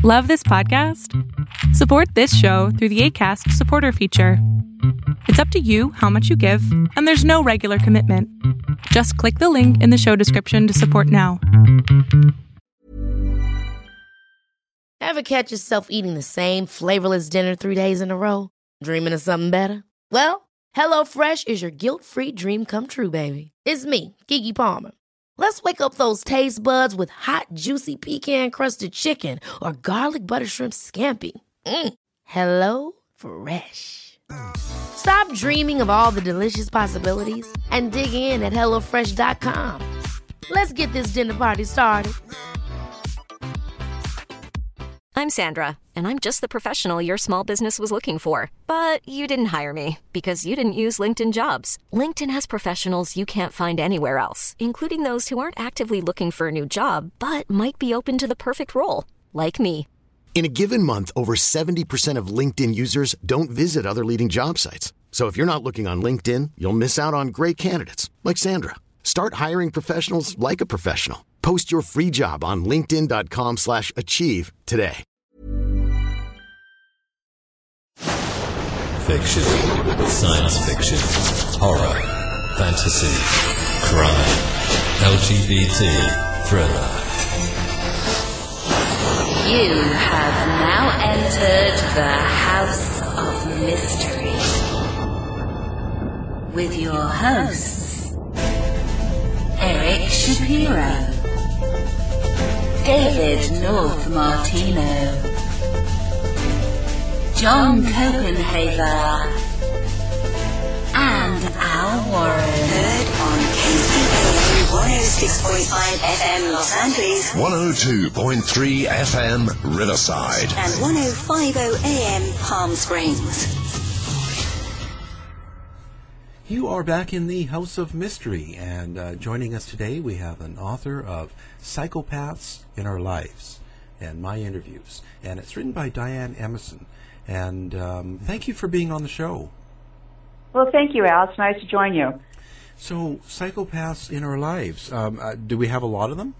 Love this podcast? Support this show through the Acast supporter feature. It's up to you how much you give, and there's no regular commitment. Just click the link in the show description to support now. Ever catch yourself eating the same flavorless dinner 3 days in a row? Dreaming of something better? Well, HelloFresh is your guilt-free dream come true, baby. It's me, Keke Palmer. Let's wake up those taste buds with hot, juicy pecan-crusted chicken or garlic butter shrimp scampi. Hello Fresh. Stop dreaming of all the delicious possibilities and dig in at HelloFresh.com. Let's get this dinner party started. I'm Sandra, and I'm just the professional your small business was looking for. But you didn't hire me because you didn't use LinkedIn Jobs. LinkedIn has professionals you can't find anywhere else, including those who aren't actively looking for a new job, but might be open to the perfect role, like me. In a given month, over 70% of LinkedIn users don't visit other leading job sites. So if you're not looking on LinkedIn, you'll miss out on great candidates like Sandra. Start hiring professionals like a professional. Post your free job on linkedin.com/achieve today. Fiction, science fiction, horror, fantasy, crime, LGBT, thriller. You have now entered the House of Mystery with your hosts, Eric Shapiro, David North Martino, John Copenhaver, and Al Warren. Heard on KCAA 106.5 FM Los Angeles, 102.3 FM Riverside, and 105.0 AM Palm Springs. You are back in the House of Mystery, and joining us today we have an author of Psychopaths in Our Lives and My Interviews, and it's written by Diane Emerson. And thank you for being on the show. Well, thank you, Al. It's nice to join you. So, Psychopaths in Our Lives, do we have a lot of them?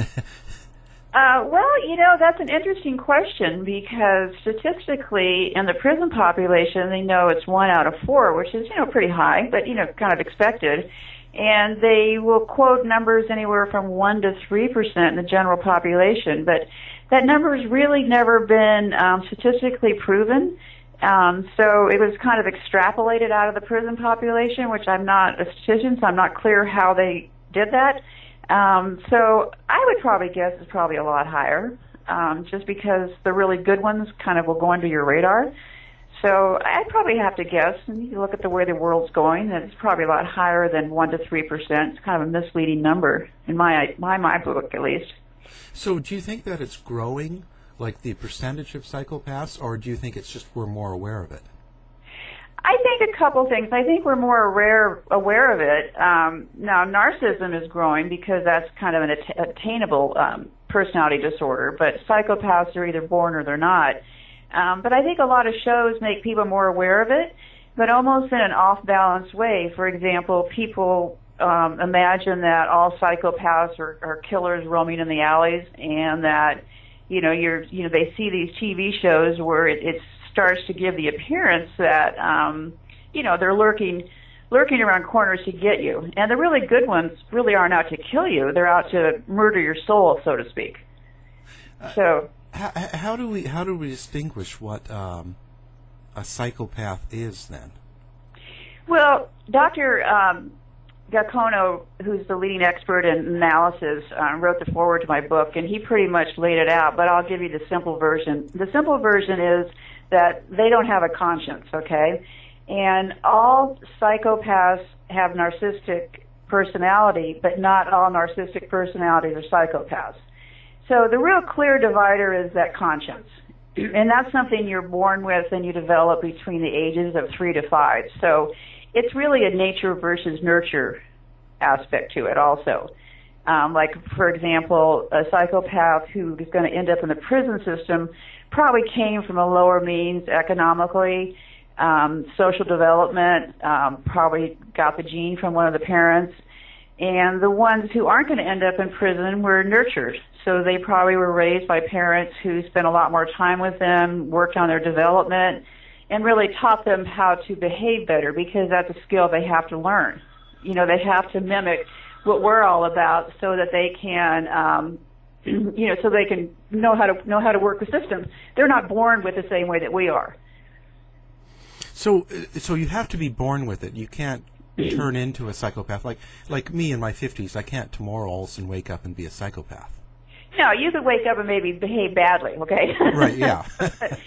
Well, that's an interesting question because statistically in the prison population, they know it's 1 out of 4, which is, pretty high, but, kind of expected. And they will quote numbers anywhere from 1 to 3% in the general population, but that number has really never been statistically proven. So it was kind of extrapolated out of the prison population, which I'm not a statistician, so I'm not clear how they did that. So I would probably guess it's probably a lot higher, just because the really good ones kind of will go under your radar. So I'd probably have to guess, and you look at the way the world's going, that it's probably a lot higher than 1 to 3%. It's kind of a misleading number in my book, at least. So do you think that it's growing, like the percentage of psychopaths, or do you think it's just we're more aware of it? I think a couple things. I think we're more aware of it. Now, narcissism is growing because that's kind of an attainable personality disorder, but psychopaths are either born or they're not. But I think a lot of shows make people more aware of it, but almost in an off-balance way. For example, people imagine that all psychopaths are killers roaming in the alleys, and that they see these TV shows where it starts to give the appearance that they're lurking around corners to get you. And the really good ones really aren't out to kill you; they're out to murder your soul, so to speak. So how do we distinguish what a psychopath is then? Well, Dr. Gacono, who's the leading expert in analysis, wrote the foreword to my book, and he pretty much laid it out, but I'll give you the simple version. The simple version is that they don't have a conscience, okay? And all psychopaths have narcissistic personality, but not all narcissistic personalities are psychopaths. So the real clear divider is that conscience. And that's something you're born with and you develop between the ages of 3 to 5. So it's really a nature versus nurture aspect to it also. Like, for example, a psychopath who is going to end up in the prison system probably came from a lower means economically, social development, probably got the gene from one of the parents, And the ones who aren't going to end up in prison were nurtured. So they probably were raised by parents who spent a lot more time with them, worked on their development, and really taught them how to behave better, because that's a skill they have to learn. You know, they have to mimic what we're all about so that they can, so they can know how to work the system. They're not born with the same way that we are. So you have to be born with it. You can't turn into a psychopath. Like me in my 50s, I can't tomorrow all of a sudden wake up and be a psychopath. No, you could wake up and maybe behave badly, okay? Right, yeah. but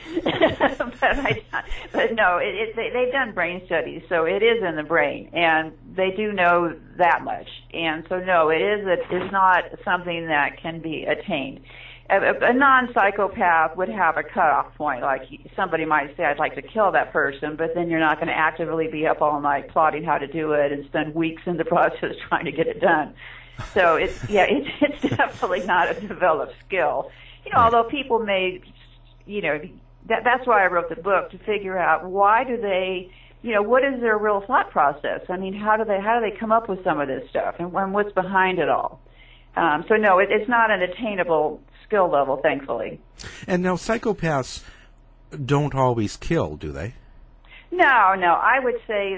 no, they've done brain studies, so it is in the brain, and they do know that much. And so, no, it's not something that can be attained. A non-psychopath would have a cutoff point. Like, somebody might say, I'd like to kill that person, but then you're not going to actively be up all night plotting how to do it and spend weeks in the process trying to get it done. So it's definitely not a developed skill. You know, although people may, that's why I wrote the book, to figure out why do they, what is their real thought process? I mean, how do they come up with some of this stuff, and what's behind it all? So no, it's not an attainable skill level, thankfully. And now psychopaths don't always kill, do they? No. I would say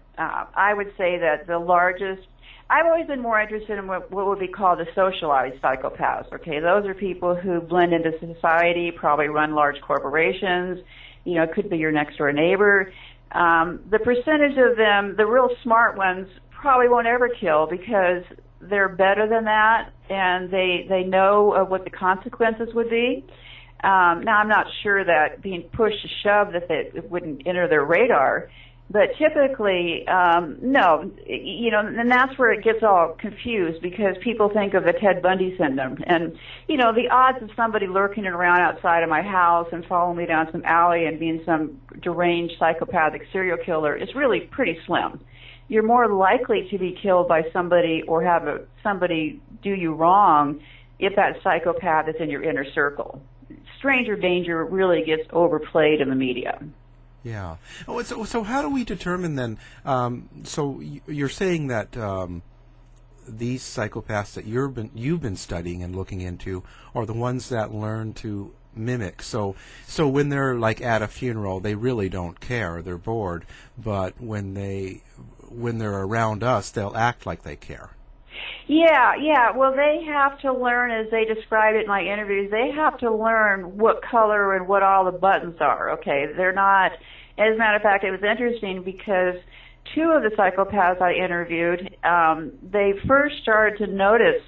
that the largest. I've always been more interested in what would be called the socialized psychopaths. Okay, those are people who blend into society, probably run large corporations. It could be your next door neighbor. The percentage of them, the real smart ones, probably won't ever kill because they're better than that, and they know what the consequences would be. Now, I'm not sure that being pushed to shove that it wouldn't enter their radar. But typically, no, and that's where it gets all confused, because people think of the Ted Bundy syndrome. And, the odds of somebody lurking around outside of my house and following me down some alley and being some deranged psychopathic serial killer is really pretty slim. You're more likely to be killed by somebody or have somebody do you wrong if that psychopath is in your inner circle. Stranger danger really gets overplayed in the media. Yeah. Oh, so how do we determine then? So you're saying that these psychopaths that you've been studying and looking into are the ones that learn to mimic. So when they're like at a funeral, they really don't care. They're bored. But when they're around us, they'll act like they care. Yeah. Well, they have to learn, as they describe it in my interviews, they have to learn what color and what all the buttons are, okay? They're not, as a matter of fact, it was interesting because two of the psychopaths I interviewed, they first started to notice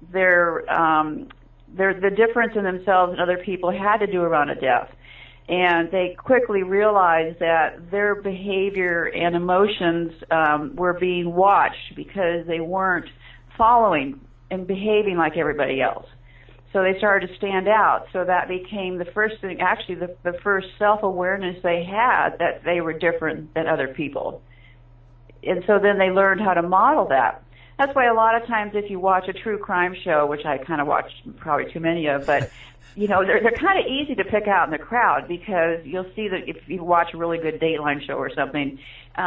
the difference in themselves and other people had to do around a death. And they quickly realized that their behavior and emotions were being watched because they weren't following and behaving like everybody else. So they started to stand out. So that became the first thing, actually the first self-awareness they had, that they were different than other people. And so then they learned how to model that. That's why a lot of times if you watch a true crime show, which I kind of watch probably too many of, but they're kind of easy to pick out in the crowd, because you'll see that if you watch a really good Dateline show or something,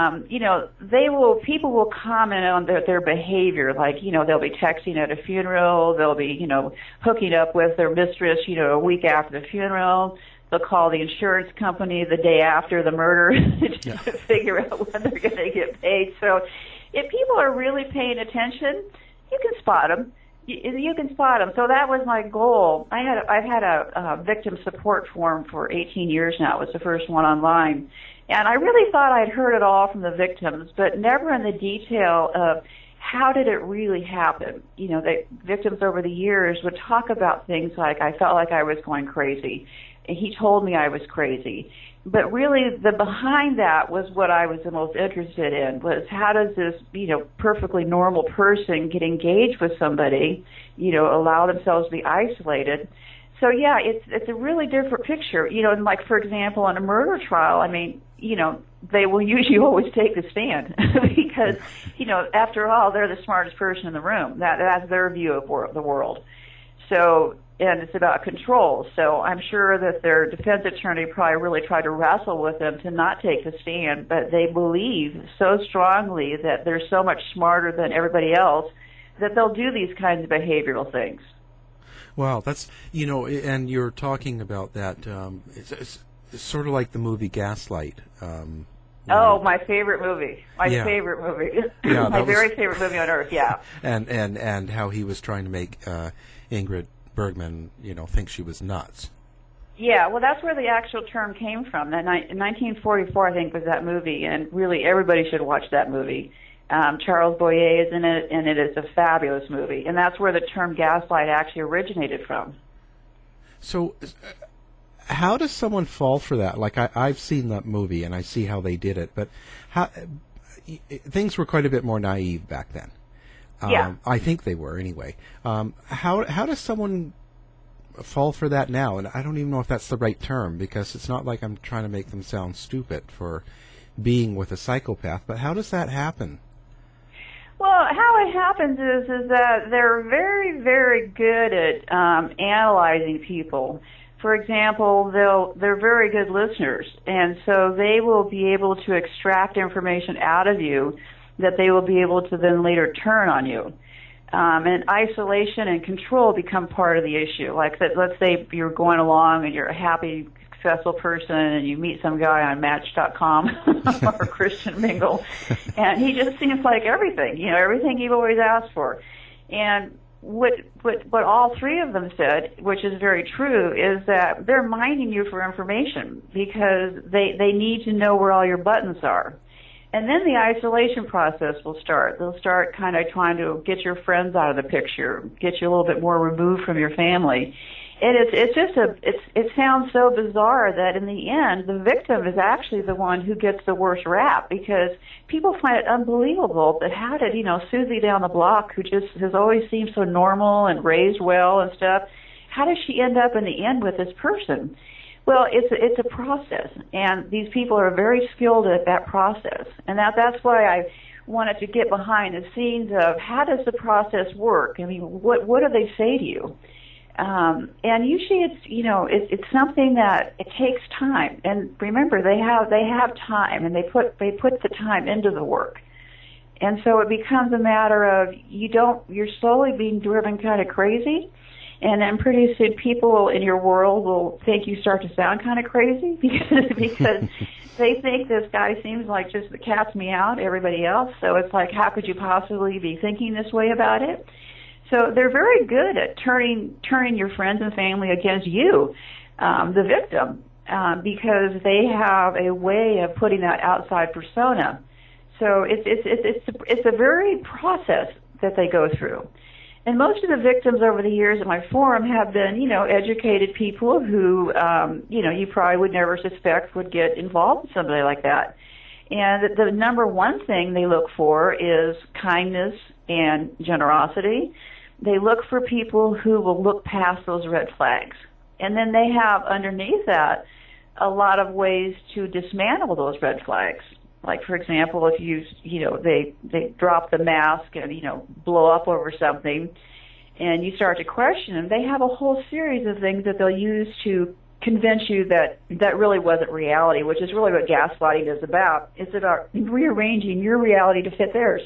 people will comment on their behavior, like, they'll be texting at a funeral, they'll be, hooking up with their mistress, a week after the funeral. They'll call the insurance company the day after the murder to figure out when they're going to get paid. So if people are really paying attention, you can spot them. You can spot them. So that was my goal. I've had a victim support forum for 18 years now. It was the first one online. And I really thought I'd heard it all from the victims, but never in the detail of how did it really happen. The victims over the years would talk about things like, I felt like I was going crazy, and he told me I was crazy. But really, the behind that was what I was the most interested in, was how does this, perfectly normal person get engaged with somebody, allow themselves to be isolated. So yeah, it's a really different picture. And like, for example, in a murder trial, I mean, they will usually always take the stand because, after all, they're the smartest person in the room. That's their view of the world. So, and it's about control. So I'm sure that their defense attorney probably really tried to wrestle with them to not take the stand, but they believe so strongly that they're so much smarter than everybody else that they'll do these kinds of behavioral things. Wow, that's, and you're talking about that, it's sort of like the movie Gaslight. My favorite movie. Favorite movie. Yeah, my very favorite movie on earth, yeah. And how he was trying to make Ingrid Bergman, think she was nuts. Yeah, well, that's where the actual term came from. In 1944, I think, was that movie, and really everybody should watch that movie. Charles Boyer is in it, and it is a fabulous movie. And that's where the term gaslight actually originated from. So how does someone fall for that? Like, I've seen that movie, and I see how they did it, but things were quite a bit more naive back then. Yeah. I think they were, anyway. How does someone fall for that now? And I don't even know if that's the right term, because it's not like I'm trying to make them sound stupid for being with a psychopath, but how does that happen? Well, how it happens is that they're very, very good at analyzing people. For example, they're very good listeners, and so they will be able to extract information out of you that they will be able to then later turn on you. And isolation and control become part of the issue. Like, let's say you're going along and you're a happy, successful person, and you meet some guy on Match.com or Christian Mingle, and he just seems like everything, everything you've always asked for. And what all three of them said, which is very true, is that they're mining you for information because they need to know where all your buttons are. And then the isolation process will start. They'll start kind of trying to get your friends out of the picture, get you a little bit more removed from your family. And it sounds so bizarre that in the end, the victim is actually the one who gets the worst rap, because people find it unbelievable that how did, Susie down the block, who just has always seemed so normal and raised well and stuff, how does she end up in the end with this person? Well, it's a process, and these people are very skilled at that process, and that's why I wanted to get behind the scenes of how does the process work. I mean, what do they say to you? And usually it's something that it takes time. And remember, they have time, and they put the time into the work. And so it becomes a matter of you're slowly being driven kind of crazy. And then pretty soon people in your world will think you start to sound kind of crazy because they think this guy seems like just the cat's meow to everybody else. So it's like, how could you possibly be thinking this way about it? So they're very good at turning your friends and family against you, the victim, because they have a way of putting that outside persona. So it's a very process that they go through. And most of the victims over the years at my forum have been, educated people who, you probably would never suspect would get involved with somebody like that. And the number one thing they look for is kindness and generosity. They look for people who will look past those red flags. And then they have underneath that a lot of ways to dismantle those red flags. Like, for example, if they drop the mask and, blow up over something, and you start to question them, they have a whole series of things that they'll use to convince you that really wasn't reality, which is really what gaslighting is about. It's about rearranging your reality to fit theirs.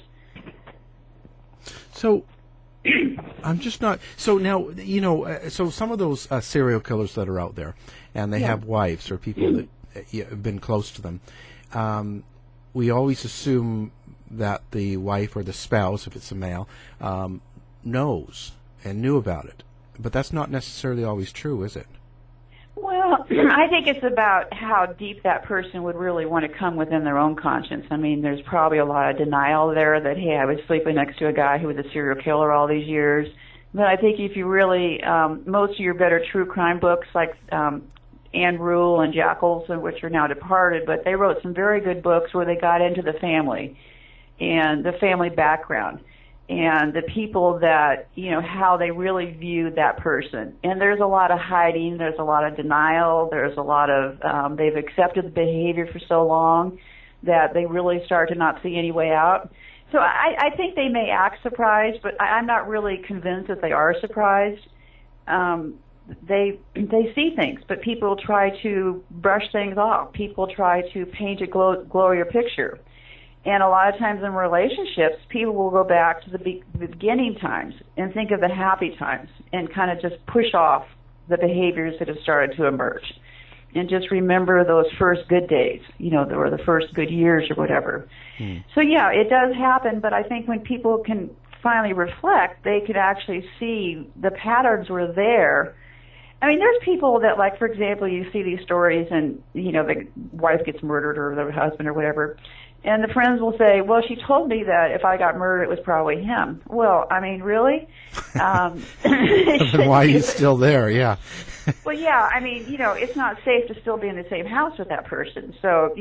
So I'm just not. So now, so some of those serial killers that are out there, and they have wives or people that have been close to them, we always assume that the wife or the spouse, if it's a male, knows and knew about it. But that's not necessarily always true, is it? Well, I think it's about how deep that person would really want to come within their own conscience. I mean, there's probably a lot of denial there that, hey, I was sleeping next to a guy who was a serial killer all these years. But I think if you really, most of your better true crime books, like Ann Rule and Jack Olson, which are now departed, but they wrote some very good books where they got into the family and the family background and the people that, how they really viewed that person. And there's a lot of hiding, there's a lot of denial, there's a lot of, they've accepted the behavior for so long that they really start to not see any way out. So I think they may act surprised, but I'm not really convinced that they are surprised. They see things, but people try to brush things off. People try to paint a glorier picture. And a lot of times in relationships, people will go back to the beginning times and think of the happy times and kind of just push off the behaviors that have started to emerge. And just remember those first good days, or the first good years or whatever. So, yeah, it does happen, but I think when people can finally reflect, they could actually see the patterns were there. I mean, there's people that, like, for example, you see these stories and, the wife gets murdered or the husband or whatever, and the friends will say, well, she told me that if I got murdered, it was probably him. Well, I mean, really? Then why are you still there? Yeah. Well, yeah, I mean, it's not safe to still be in the same house with that person. So,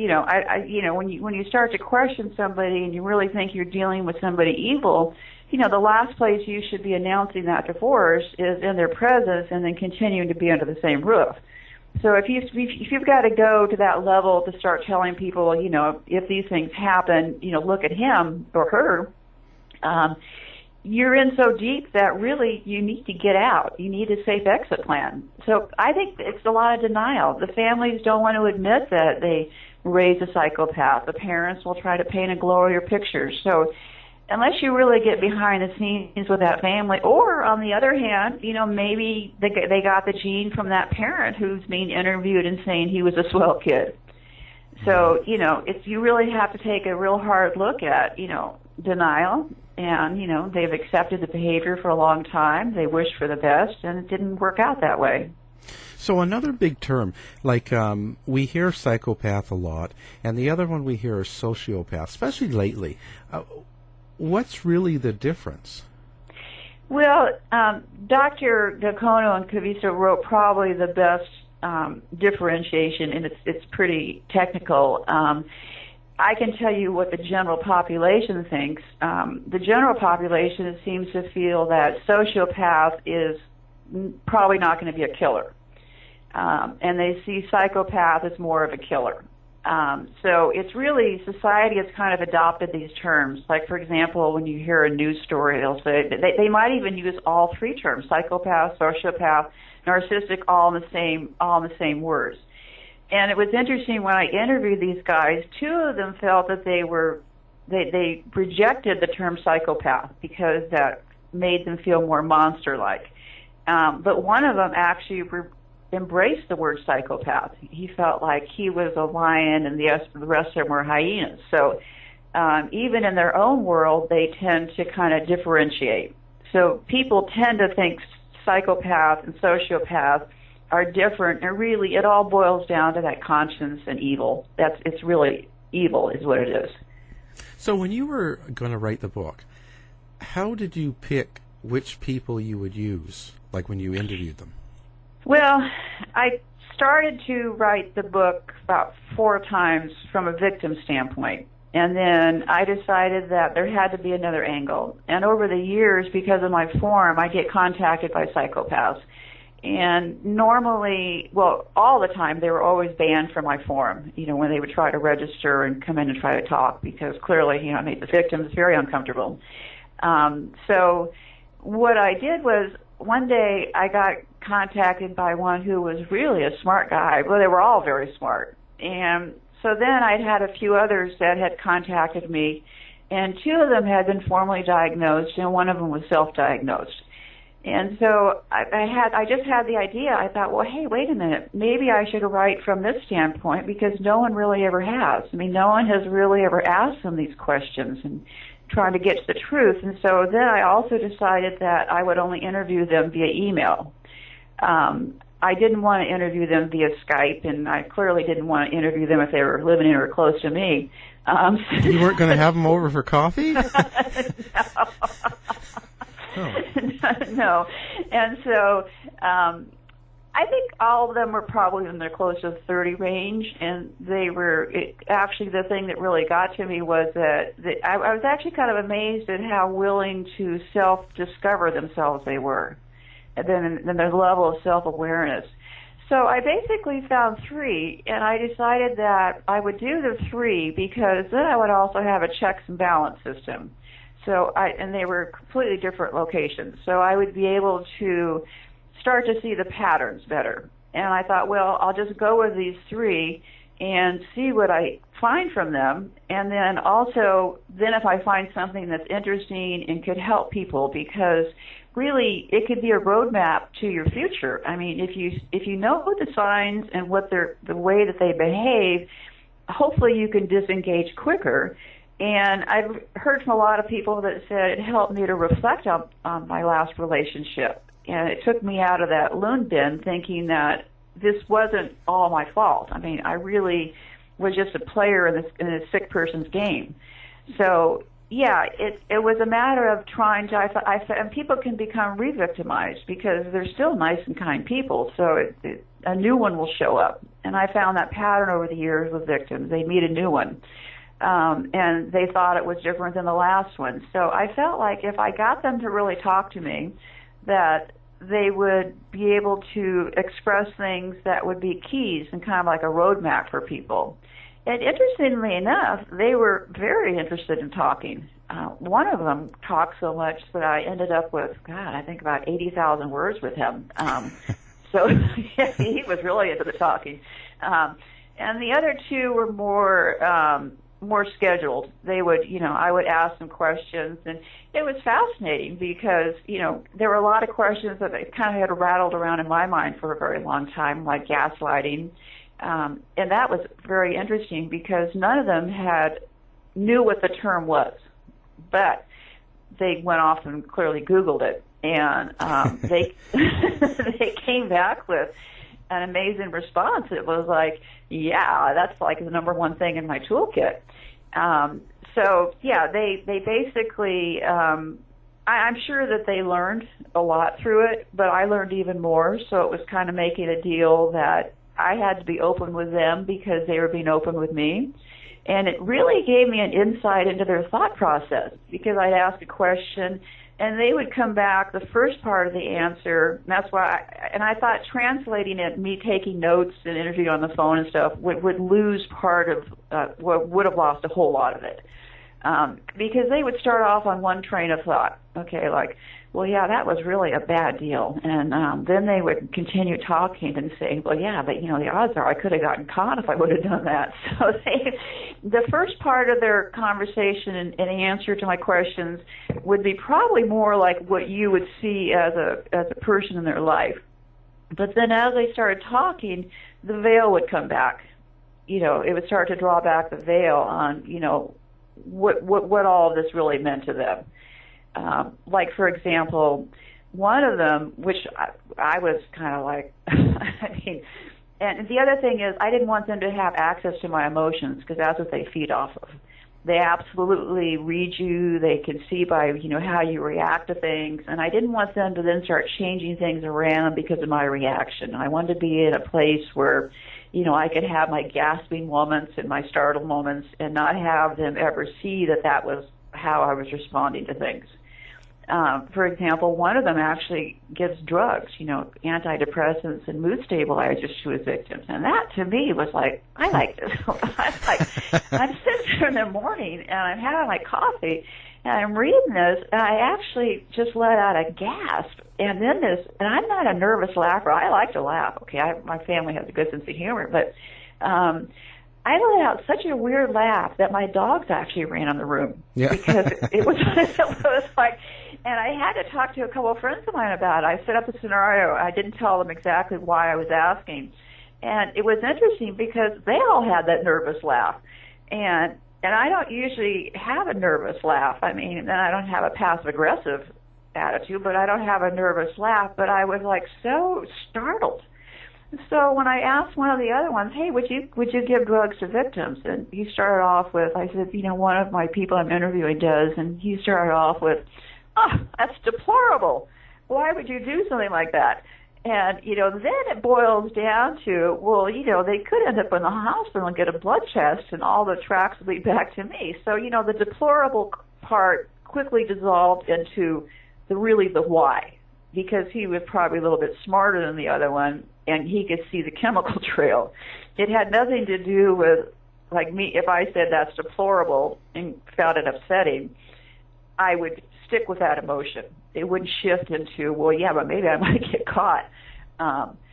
when you start to question somebody and you really think you're dealing with somebody evil, the last place you should be announcing that divorce is in their presence and then continuing to be under the same roof. So if you've got to go to that level to start telling people, if these things happen, look at him or her, you're in so deep that really you need to get out. You need a safe exit plan. So I think it's a lot of denial. The families don't want to admit that they raised a psychopath. The parents will try to paint a glorious picture. So unless you really get behind the scenes with that family, or on the other hand, maybe they got the gene from that parent who's being interviewed and saying he was a swell kid. So, you really have to take a real hard look at, denial, and, they've accepted the behavior for a long time. They wished for the best, and it didn't work out that way. So another big term, like we hear psychopath a lot, and the other one we hear is sociopath, especially lately. What's really the difference? Well, Dr. Gacono and Caviezel wrote probably the best differentiation, and it's pretty technical. I can tell you what the general population thinks. The general population seems to feel that sociopath is probably not going to be a killer, and they see psychopath as more of a killer. So it's really, society has kind of adopted these terms. Like, for example, when you hear a news story, they'll say, they might even use all three terms, psychopath, sociopath, narcissistic, all in the same words. And it was interesting when I interviewed these guys, two of them felt that they rejected the term psychopath because that made them feel more monster-like. But one of them actually embraced the word psychopath. He felt like he was a lion and the rest of them were hyenas. So even in their own world, they tend to kind of differentiate. So people tend to think psychopath and sociopath are different, and really it all boils down to that conscience and evil. It's really evil is what it is. So when you were going to write the book, how did you pick which people you would use, like when you interviewed them? Well, I started to write the book about 4 times from a victim standpoint, and then I decided that there had to be another angle. And over the years, because of my forum, I get contacted by psychopaths. And normally, well, all the time, they were always banned from my forum, when they would try to register and come in and try to talk, because clearly, it made the victims very uncomfortable. So what I did was, one day I got contacted by one who was really a smart guy. Well, they were all very smart. And so then I'd had a few others that had contacted me, and 2 of them had been formally diagnosed, and one of them was self-diagnosed. And so I just had the idea. I thought, well, hey, wait a minute. Maybe I should write from this standpoint, because no one really ever has. I mean, no one has really ever asked them these questions and trying to get to the truth. And so then I also decided that I would only interview them via email. I didn't want to interview them via Skype, and I clearly didn't want to interview them if they were living in or close to me. You weren't going to have them over for coffee? No. Oh. No. And so I think all of them were probably in their close to 30 range, and they were actually the thing that really got to me was that I was actually kind of amazed at how willing to self-discover themselves they were, and then their level of self-awareness. So I basically found 3, and I decided that I would do the 3 because then I would also have a checks and balance system. And they were completely different locations. So I would be able to start to see the patterns better. And I thought, well, I'll just go with these 3, and see what I find from them, and then also if I find something that's interesting and could help people, because really it could be a roadmap to your future. I mean, if you know the signs and what the way that they behave, hopefully you can disengage quicker. And I've heard from a lot of people that said it helped me to reflect on my last relationship, and it took me out of that loon bin thinking that this wasn't all my fault. I mean, I really was just a player in a sick person's game. So, yeah, it was a matter of trying to, and people can become re-victimized because they're still nice and kind people, so a new one will show up. And I found that pattern over the years with victims. They meet a new one, and they thought it was different than the last one. So I felt like if I got them to really talk to me, that they would be able to express things that would be keys and kind of like a roadmap for people. And interestingly enough, they were very interested in talking. One of them talked so much that I ended up with, I think about 80,000 words with him. So yeah, he was really into the talking. And the other two were more scheduled. They would, I would ask them questions, and it was fascinating because, there were a lot of questions that kind of had rattled around in my mind for a very long time, like gaslighting. And that was very interesting because none of them knew what the term was, but they went off and clearly Googled it, and they they came back with an amazing response. It was like, yeah, that's like the number one thing in my toolkit. So yeah, they basically, I'm sure that they learned a lot through it, but I learned even more. So it was kind of making a deal that I had to be open with them because they were being open with me. And it really gave me an insight into their thought process, because I'd ask a question and they would come back, the first part of the answer, and that's why, I thought translating it, me taking notes and interviewing on the phone and stuff, would lose part of, would have lost a whole lot of it. Because they would start off on one train of thought, okay, like, well, yeah, that was really a bad deal. And then they would continue talking and say, well, yeah, but, the odds are I could have gotten caught if I would have done that. So the first part of their conversation and answer to my questions would be probably more like what you would see as a person in their life. But then as they started talking, the veil would come back. It would start to draw back the veil on, what all of this really meant to them. Like, for example, one of them, which I was kind of like, and the other thing is I didn't want them to have access to my emotions, because that's what they feed off of. They absolutely read you. They can see by, how you react to things. And I didn't want them to then start changing things around because of my reaction. I wanted to be in a place where, I could have my gasping moments and my startled moments and not have them ever see that was how I was responding to things. For example, one of them actually gives drugs, antidepressants and mood stabilizers to his victims. And that, to me, was like, I like this. I'm sitting there in the morning, and I'm having my coffee, and I'm reading this, and I actually just let out a gasp. And then and I'm not a nervous laugher. I like to laugh. Okay, my family has a good sense of humor, but I let out such a weird laugh that my dogs actually ran in the room. Yeah. Because it was like, and I had to talk to a couple of friends of mine about it. I set up a scenario. I didn't tell them exactly why I was asking. And it was interesting because they all had that nervous laugh. And I don't usually have a nervous laugh. I mean, and I don't have a passive-aggressive attitude, but I don't have a nervous laugh. But I was like so startled. So when I asked one of the other ones, hey, would you give drugs to victims? And he started off with, I said, one of my people I'm interviewing does, and he started off with, oh, that's deplorable. Why would you do something like that? And, then it boils down to, well, they could end up in the hospital and get a blood test, and all the tracks will lead back to me. So, the deplorable part quickly dissolved into the why, because he was probably a little bit smarter than the other one, and he could see the chemical trail. It had nothing to do with, like me, if I said that's deplorable and found it upsetting, I would stick with that emotion. It wouldn't shift into, well, yeah, but maybe I might get caught.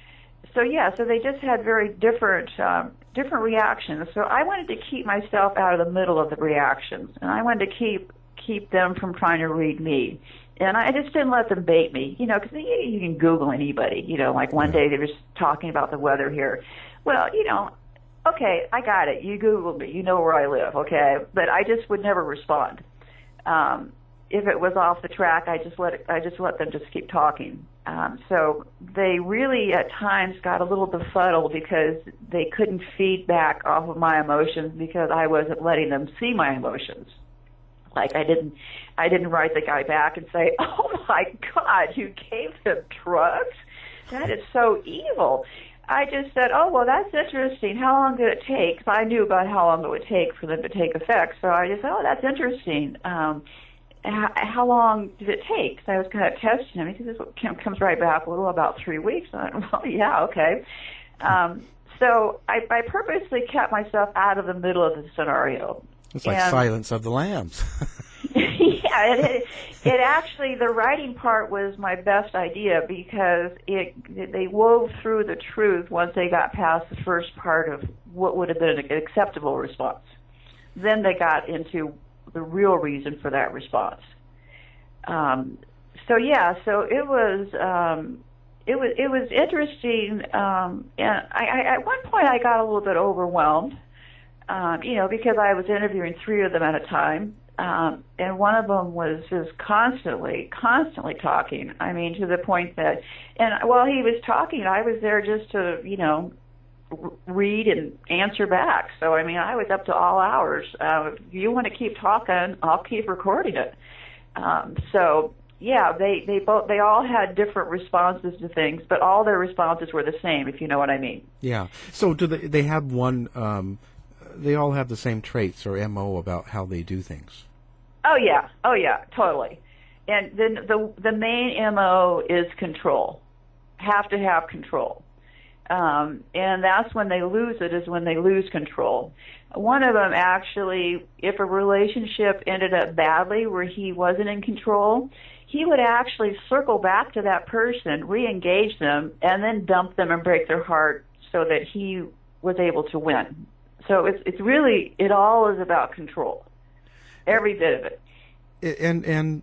so they just had very different reactions. So I wanted to keep myself out of the middle of the reactions, and I wanted to keep them from trying to read me. And I just didn't let them bait me, because you can Google anybody. Like one day they were talking about the weather here. Well, okay, I got it. You Googled me. You know where I live, okay? But I just would never respond. If it was off the track, I just let them just keep talking. So they really at times got a little befuddled because they couldn't feed back off of my emotions because I wasn't letting them see my emotions. Like I didn't write the guy back and say, "Oh my God, you gave them drugs? That is so evil." I just said, "Oh, well, that's interesting. How long did it take?" Because I knew about how long it would take for them to take effect. So I just said, "Oh, that's interesting. How long did it take?" So I was kind of testing him. He says, "It comes right back, about 3 weeks." I went, "Well, yeah, okay." So I purposely kept myself out of the middle of the scenario. It's like Silence of the Lambs. Yeah, it actually, the writing part was my best idea because they wove through the truth once they got past the first part of what would have been an acceptable response. Then they got into the real reason for that response. So it was interesting, and I at one point I got a little bit overwhelmed. Because I was interviewing 3 of them at a time, and one of them was just constantly talking. I mean, to the point that, and while he was talking, I was there just to, read and answer back. So, I mean, I was up to all hours. If you want to keep talking, I'll keep recording it. They all had different responses to things, but all their responses were the same, if you know what I mean. Yeah. So do they have one? They all have the same traits or MO about how they do things. Oh yeah, totally. And then the main MO is control. Have to have control. And that's when they lose it, is when they lose control. One of them actually, if a relationship ended up badly where he wasn't in control, he would actually circle back to that person, re-engage them, and then dump them and break their heart so that he was able to win. So it's really, it all is about control, every bit of it. And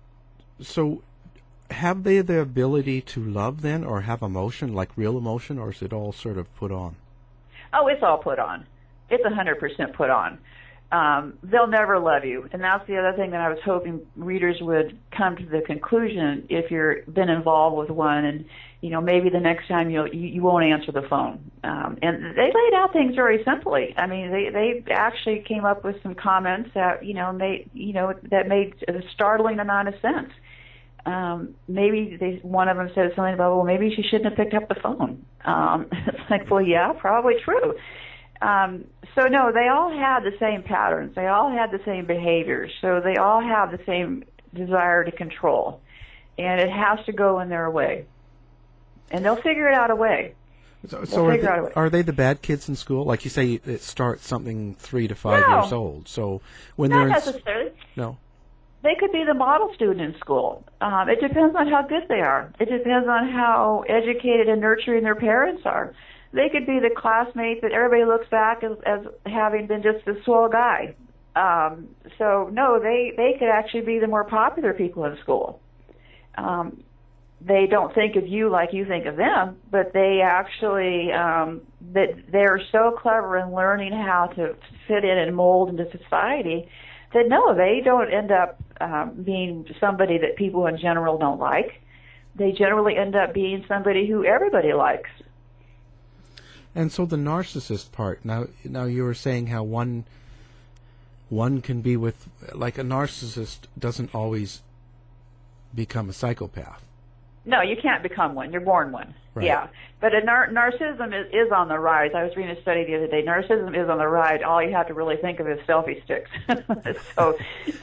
so have they the ability to love then, or have emotion, like real emotion, or is it all sort of put on? Oh, it's all put on. It's 100% put on. They'll never love you. And that's the other thing that I was hoping readers would come to the conclusion if you've been involved with one, and maybe the next time you won't answer the phone. And they laid out things very simply. I mean, they actually came up with some comments that that made a startling amount of sense. Maybe one of them said something about, well, maybe she shouldn't have picked up the phone. It's like, well, yeah, probably true. So no, they all had the same patterns. They all had the same behaviors. So they all have the same desire to control, and it has to go in their way. And they'll figure it out a way. So are they the bad kids in school? Like you say, it starts something 3 to 5 years old. So when not they're necessarily. No. They could be the model student in school. It depends on how good they are. It depends on how educated and nurturing their parents are. They could be the classmate that everybody looks back as having been just the swell guy. So no, they could actually be the more popular people in school. They don't think of you like you think of them, but they actually that they're so clever in learning how to fit in and mold into society that no, they don't end up being somebody that people in general don't like. They generally end up being somebody who everybody likes. And so the narcissist part. Now you were saying how one can be with, like, a narcissist doesn't always become a psychopath. No, you can't become one. You're born one. Right. Yeah. But narcissism is on the rise. I was reading a study the other day. Narcissism is on the rise. All you have to really think of is selfie sticks. So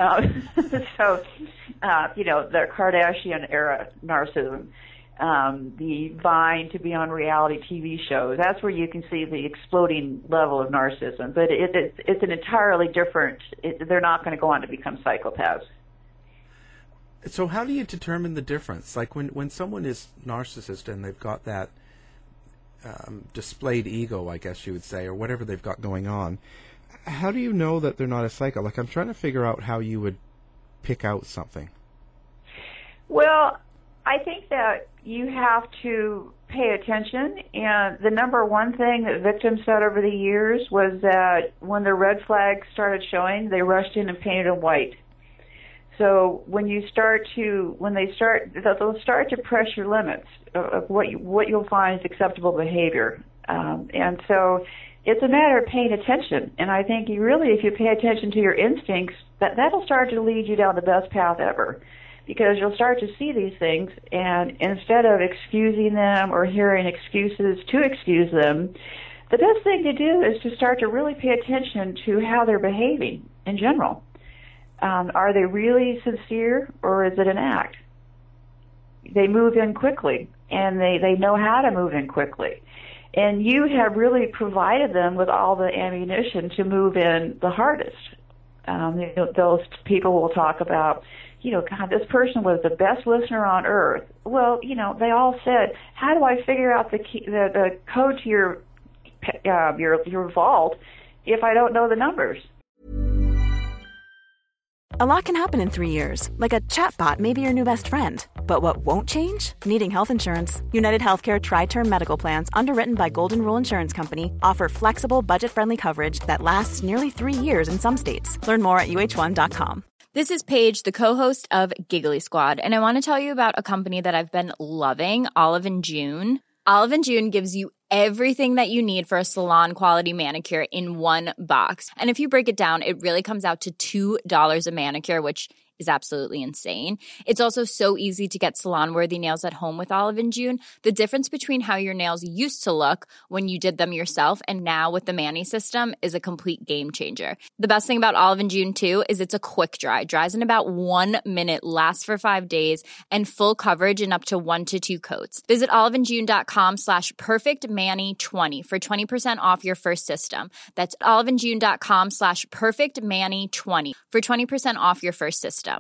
the Kardashian-era narcissism, the Vine to be on reality TV shows, that's where you can see the exploding level of narcissism. But it's an entirely different, they're not going to go on to become psychopaths. So how do you determine the difference? Like when someone is narcissist and they've got that displayed ego, I guess you would say, or whatever they've got going on. How do you know that they're not a psycho? Like, I'm trying to figure out how you would pick out something. Well, I think that you have to pay attention, and the number one thing that victims said over the years was that when the red flags started showing, they rushed in and painted them white. So they'll start to press your limits of what you'll find is acceptable behavior. And so it's a matter of paying attention. And I think if you pay attention to your instincts, that'll start to lead you down the best path ever. Because you'll start to see these things, and instead of excusing them or hearing excuses to excuse them, the best thing to do is to start to really pay attention to how they're behaving in general. Are they really sincere, or is it an act? They move in quickly, and they know how to move in quickly. And you have really provided them with all the ammunition to move in the hardest. Those people will talk about, God, this person was the best listener on earth. Well, they all said, how do I figure out the key, the code to your vault if I don't know the numbers? A lot can happen in 3 years, like a chatbot may be your new best friend. But what won't change? Needing health insurance. United Healthcare Tri-Term Medical Plans, underwritten by Golden Rule Insurance Company, offer flexible, budget-friendly coverage that lasts nearly 3 years in some states. Learn more at UH1.com. This is Paige, the co-host of Giggly Squad, and I want to tell you about a company that I've been loving, Olive & June. Olive & June gives you everything that you need for a salon-quality manicure in one box. And if you break it down, it really comes out to $2 a manicure, which is absolutely insane. It's also so easy to get salon-worthy nails at home with Olive & June. The difference between how your nails used to look when you did them yourself and now with the Mani system is a complete game changer. The best thing about Olive & June, too, is it's a quick dry. Dries in about 1 minute, lasts for 5 days, and full coverage in up to 1 to 2 coats. Visit oliveandjune.com/perfectmani20 for 20% off your first system. That's oliveandjune.com/perfectmani20 for 20% off your first system.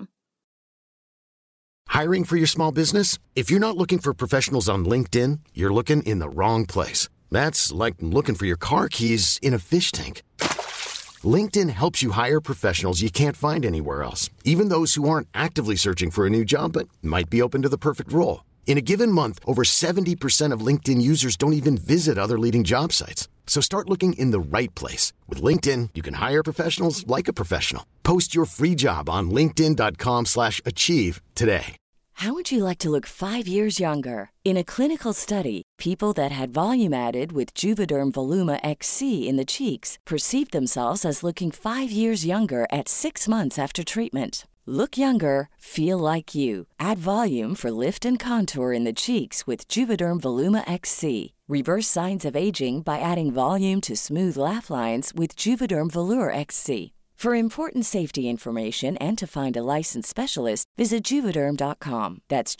Hiring for your small business? If you're not looking for professionals on LinkedIn, you're looking in the wrong place. That's like looking for your car keys in a fish tank. LinkedIn helps you hire professionals you can't find anywhere else, even those who aren't actively searching for a new job but might be open to the perfect role. In a given month, over 70% of LinkedIn users don't even visit other leading job sites. So start looking in the right place. With LinkedIn, you can hire professionals like a professional. Post your free job on linkedin.com/achieve today. How would you like to look 5 years younger? In a clinical study, people that had volume added with Juvederm Voluma XC in the cheeks perceived themselves as looking 5 years younger at 6 months after treatment. Look younger, feel like you. Add volume for lift and contour in the cheeks with Juvederm Voluma XC. Reverse signs of aging by adding volume to smooth laugh lines with Juvederm Volure XC. For important safety information and to find a licensed specialist, visit Juvederm.com. That's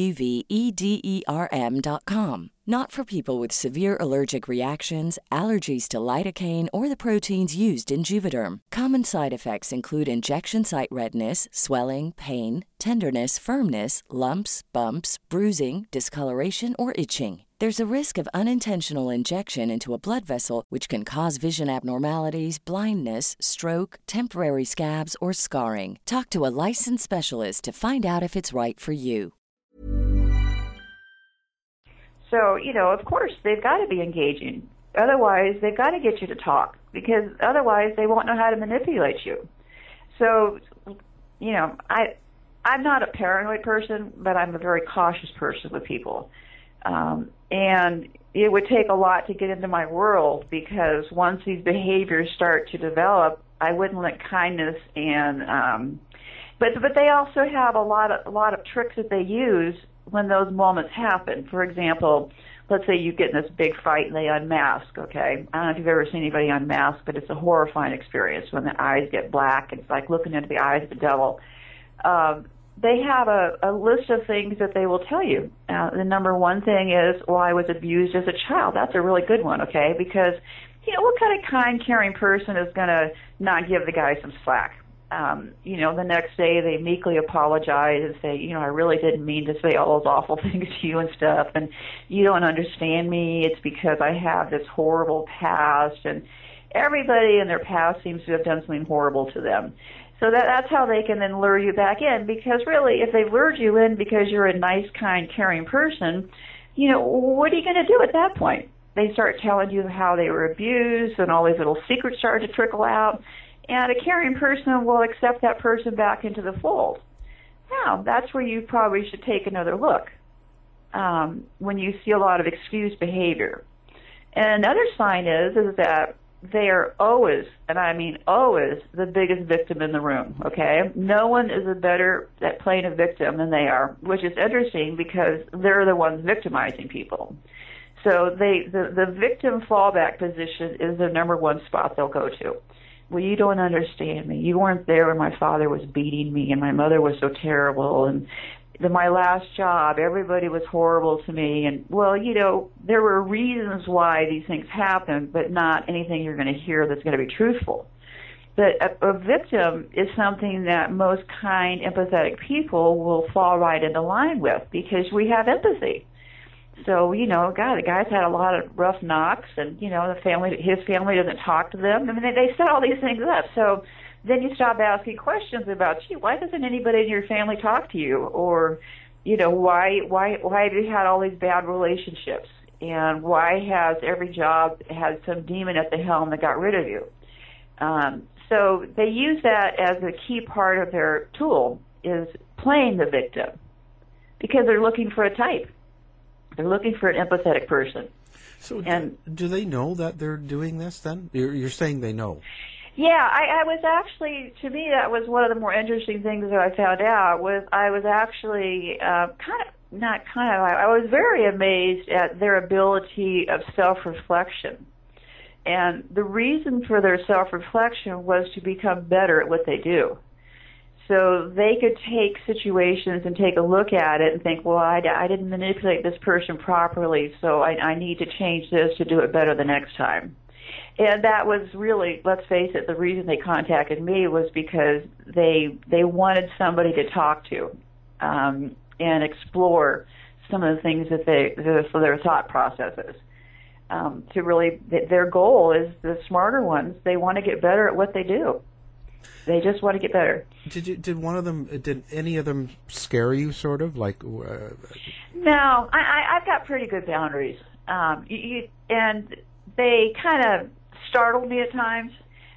JUVEDERM.com. Not for people with severe allergic reactions, allergies to lidocaine, or the proteins used in Juvederm. Common side effects include injection site redness, swelling, pain, tenderness, firmness, lumps, bumps, bruising, discoloration, or itching. There's a risk of unintentional injection into a blood vessel, which can cause vision abnormalities, blindness, stroke, temporary scabs, or scarring. Talk to a licensed specialist to find out if it's right for you. So, of course, they've got to be engaging. Otherwise, they've got to get you to talk, because otherwise they won't know how to manipulate you. So, I'm not a paranoid person, but I'm a very cautious person with people. And it would take a lot to get into my world, because once these behaviors start to develop, I wouldn't let kindness and but they also have a lot of tricks that they use when those moments happen. For example, let's say you get in this big fight and they unmask, okay? I don't know if you've ever seen anybody unmask, but it's a horrifying experience when the eyes get black. It's like looking into the eyes of the devil. They have a list of things that they will tell you. The number one thing is, well, I was abused as a child. That's a really good one, okay? Because, what kind of kind, caring person is going to not give the guy some slack? The next day they meekly apologize and say, I really didn't mean to say all those awful things to you and stuff, and you don't understand me. It's because I have this horrible past, and everybody in their past seems to have done something horrible to them. So that's how they can then lure you back in, because really, if they've lured you in because you're a nice, kind, caring person, what are you going to do at that point? They start telling you how they were abused, and all these little secrets start to trickle out. And a caring person will accept that person back into the fold. Now, that's where you probably should take another look when you see a lot of excused behavior. And another sign is that they are always, and I mean always, the biggest victim in the room, okay? No one is better at playing a victim than they are, which is interesting because they're the ones victimizing people. So the victim fallback position is the number one spot they'll go to. Well, you don't understand me. You weren't there when my father was beating me and my mother was so terrible. And my last job, everybody was horrible to me. And, well, there were reasons why these things happened, but not anything you're going to hear that's going to be truthful. But a victim is something that most kind, empathetic people will fall right into line with because we have empathy. So, the guy's had a lot of rough knocks, and, his family doesn't talk to them. I mean, they set all these things up. So then you stop asking questions about, why doesn't anybody in your family talk to you? Or, why have you had all these bad relationships? And why has every job had some demon at the helm that got rid of you? So they use that as a key part of their tool, is playing the victim, because they're looking for a type. They're looking for an empathetic person. So do they know that they're doing this then? You're saying they know. Yeah, I was actually, to me, that was one of the more interesting things that I found out, was I was actually I was very amazed at their ability of self-reflection. And the reason for their self-reflection was to become better at what they do. So they could take situations and take a look at it and think, well, I didn't manipulate this person properly, so I need to change this to do it better the next time. And that was really, let's face it, the reason they contacted me was because they wanted somebody to talk to and explore some of the things that for their thought processes. To really, their goal is the smarter ones. They want to get better at what they do. They just want to get better. Did any of them scare you, sort of? No, I've got pretty good boundaries. And they kind of startled me at times.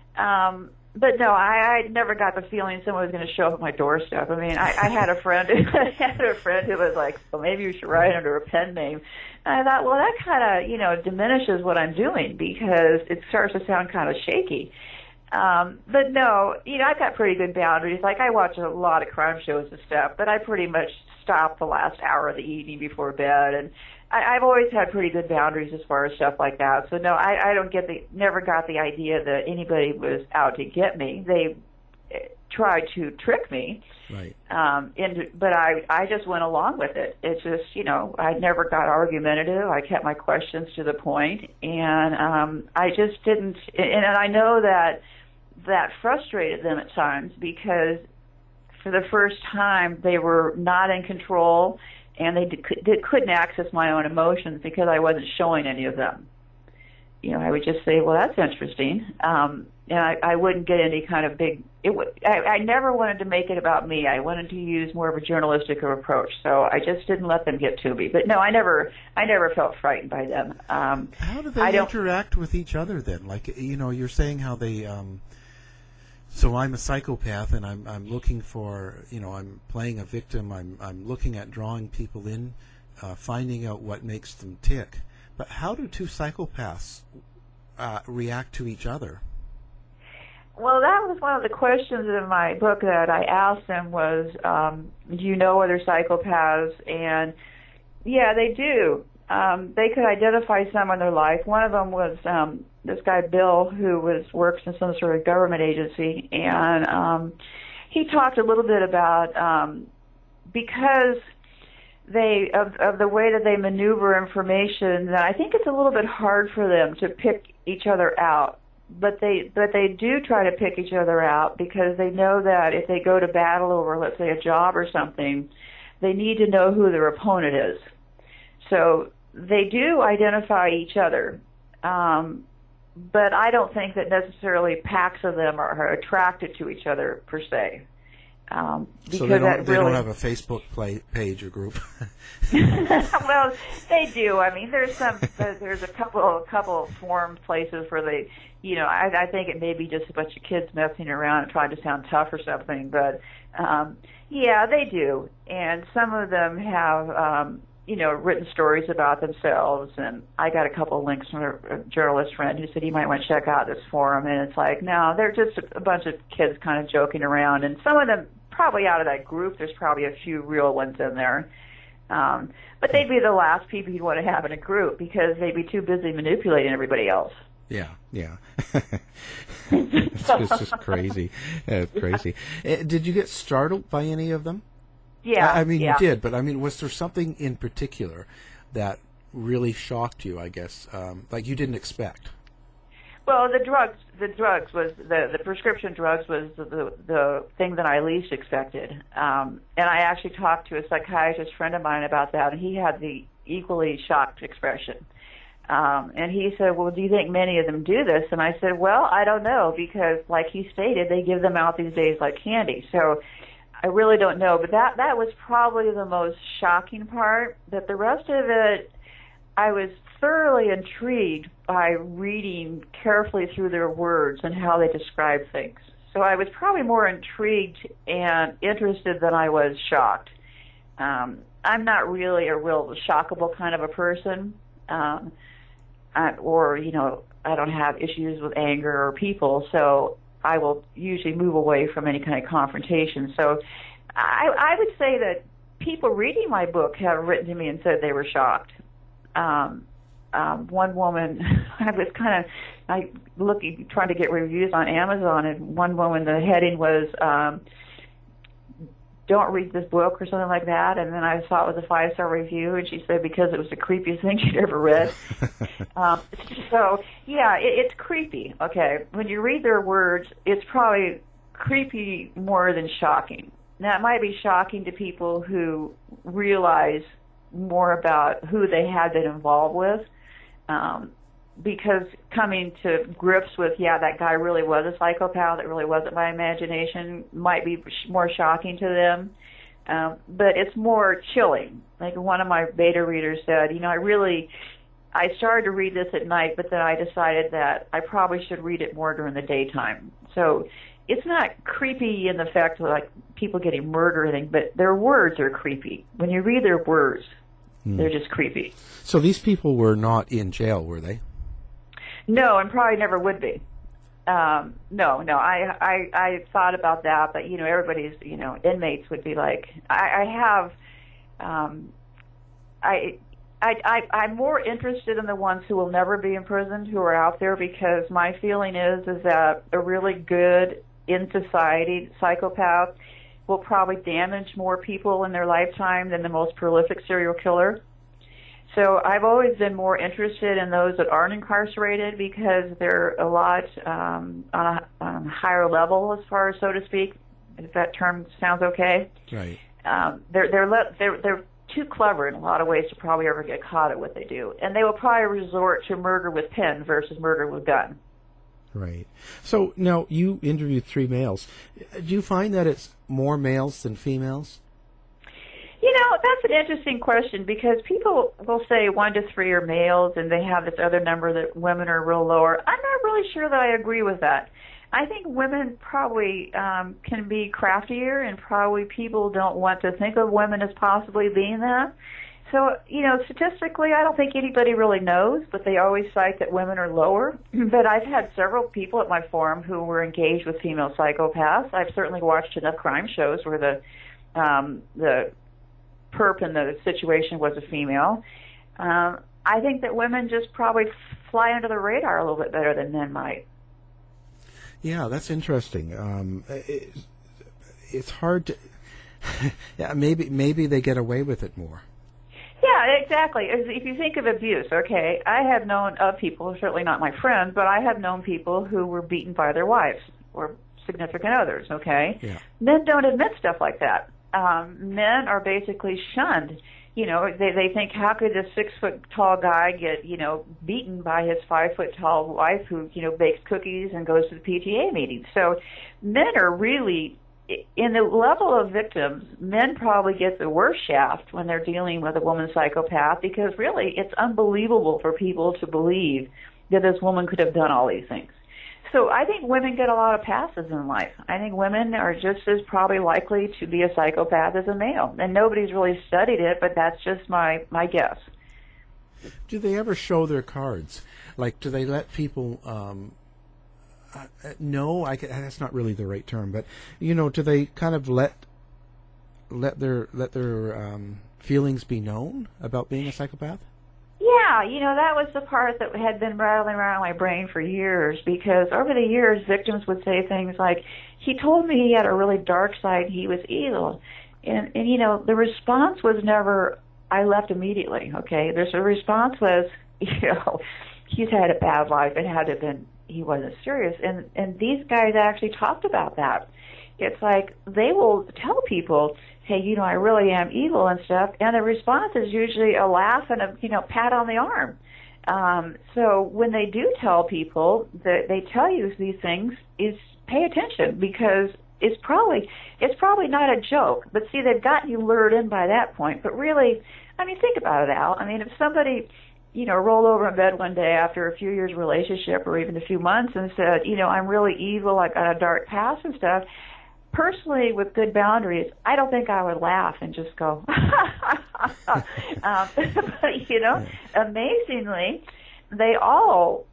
But no, I never got the feeling someone was going to show up at my doorstep. I mean, I had a friend who was like, well, maybe you should write under a pen name. And I thought, well, that kind of, diminishes what I'm doing, because it starts to sound kind of shaky. But no, I've got pretty good boundaries. Like, I watch a lot of crime shows and stuff, but I pretty much stop the last hour of the evening before bed. And I've always had pretty good boundaries as far as stuff like that. So no, I never got the idea that anybody was out to get me. They tried to trick me. Right. But I just went along with it. It's just, I never got argumentative. I kept my questions to the point, and I just didn't. And I know that frustrated them at times, because for the first time they were not in control, and they couldn't access my own emotions because I wasn't showing any of them. I would just say, well, that's interesting. And I wouldn't get any kind of big... I never wanted to make it about me. I wanted to use more of a journalistic approach. So I just didn't let them get to me. But no, I never felt frightened by them. How do they interact with each other then? Like, you're saying how they... So I'm a psychopath, and I'm looking for, I'm playing a victim. I'm looking at drawing people in, finding out what makes them tick. But how do two psychopaths react to each other? Well, that was one of the questions in my book that I asked them was, do you know other psychopaths? And yeah, they do. They could identify some in their life. One of them was this guy Bill, who works in some sort of government agency, and he talked a little bit about because of the way that they maneuver information, that I think it's a little bit hard for them to pick each other out but they do try to pick each other out because they know that if they go to battle over, let's say, a job or something, they need to know who their opponent is. So they do identify each other, but I don't think that necessarily packs of them are attracted to each other per se. Because so they don't have a Facebook page or group. Well, they do. I mean, there's a couple of forum places where they, I think it may be just a bunch of kids messing around and trying to sound tough or something. But yeah, they do, and some of them have written stories about themselves. And I got a couple of links from a journalist friend who said you might want to check out this forum. And it's like, no, they're just a bunch of kids kind of joking around, and some of them. Probably out of that group, there's probably a few real ones in there. But they'd be the last people you'd want to have in a group because they'd be too busy manipulating everybody else. Yeah. It's just crazy. Crazy. Did you get startled by any of them? Yeah. I mean, you did, but I mean, was there something in particular that really shocked you, I guess, like you didn't expect? Well, the drugs was the prescription drugs was the thing that I least expected. And I actually talked to a psychiatrist friend of mine about that, and he had the equally shocked expression. And he said, well, do you think many of them do this? And I said, well, I don't know, because like he stated, they give them out these days like candy. So I really don't know. But that was probably the most shocking part. But the rest of it, I was thoroughly intrigued by reading carefully through their words and how they describe things. So I was probably more intrigued and interested than I was shocked. I'm not really a real shockable kind of a person, I don't have issues with anger or people, so I will usually move away from any kind of confrontation. So I would say that people reading my book have written to me and said they were shocked. One woman, I was trying to get reviews on Amazon, and one woman, the heading was, don't read this book or something like that, and then I saw it was a 5-star review, and she said because it was the creepiest thing she'd ever read. So, yeah, it's creepy, okay? When you read their words, it's probably creepy more than shocking. Now, it might be shocking to people who realize more about who they had been involved with, because coming to grips with, that guy really was a psychopath, it really wasn't my imagination, might be more shocking to them. But it's more chilling. Like one of my beta readers said, I started to read this at night, but then I decided that I probably should read it more during the daytime. So it's not creepy in the fact of like people getting murdered or anything, but their words are creepy. When you read their words, they're just creepy. So these people were not in jail, were they? No, and probably never would be. No. I thought about that, but everybody's inmates would be like. I'm more interested in the ones who will never be imprisoned, who are out there, because my feeling is that a really good in society psychopath will probably damage more people in their lifetime than the most prolific serial killer. So I've always been more interested in those that aren't incarcerated because they're a lot on a higher level, as far as so to speak, if that term sounds okay. Right. They're too clever in a lot of ways to probably ever get caught at what they do, and they will probably resort to murder with pen versus murder with gun. Right. So now you interviewed 3 males. Do you find that it's more males than females? That's an interesting question, because people will say 1 to 3 are males, and they have this other number that women are real lower. I'm not really sure that I agree with that. I think women probably can be craftier, and probably people don't want to think of women as possibly being that. So, statistically, I don't think anybody really knows, but they always cite that women are lower. But I've had several people at my forum who were engaged with female psychopaths. I've certainly watched enough crime shows where the perp in the situation was a female. I think that women just probably fly under the radar a little bit better than men might. Yeah, that's interesting. It's hard to... yeah, maybe they get away with it more. Yeah, exactly. If you think of abuse, okay, I have known of people, certainly not my friends, but I have known people who were beaten by their wives or significant others, okay? Yeah. Men don't admit stuff like that. Men are basically shunned. You know, they think, how could this 6-foot-tall guy get, you know, beaten by his 5-foot-tall wife who, you know, bakes cookies and goes to the PTA meetings? So men are really, in the level of victims, men probably get the worst shaft when they're dealing with a woman psychopath, because really it's unbelievable for people to believe that this woman could have done all these things. So I think women get a lot of passes in life. I think women are just as probably likely to be a psychopath as a male. And nobody's really studied it, but that's just my guess. Do they ever show their cards? Like, do they let people know? That's not really the right term, but, you know, do they kind of let their feelings be known about being a psychopath? Yeah, you know, that was the part that had been rattling around my brain for years, because over the years, victims would say things like, he told me he had a really dark side, he was evil. And you know, the response was never, I left immediately, okay? The response was, you know, he's had a bad life, it had to have been, he wasn't serious. And these guys actually talked about that. It's like, they will tell people, hey, you know, I really am evil and stuff, and the response is usually a laugh and a, you know, pat on the arm. So when they do tell people that they tell you these things, is pay attention, because it's probably not a joke. But see, they've gotten you lured in by that point. But really, I mean, think about it, Al. I mean, if somebody, you know, rolled over in bed one day after a few years relationship or even a few months and said, you know, I'm really evil, I got a dark past and stuff, personally, with good boundaries, I don't think I would laugh and just go, but, you know, amazingly, they all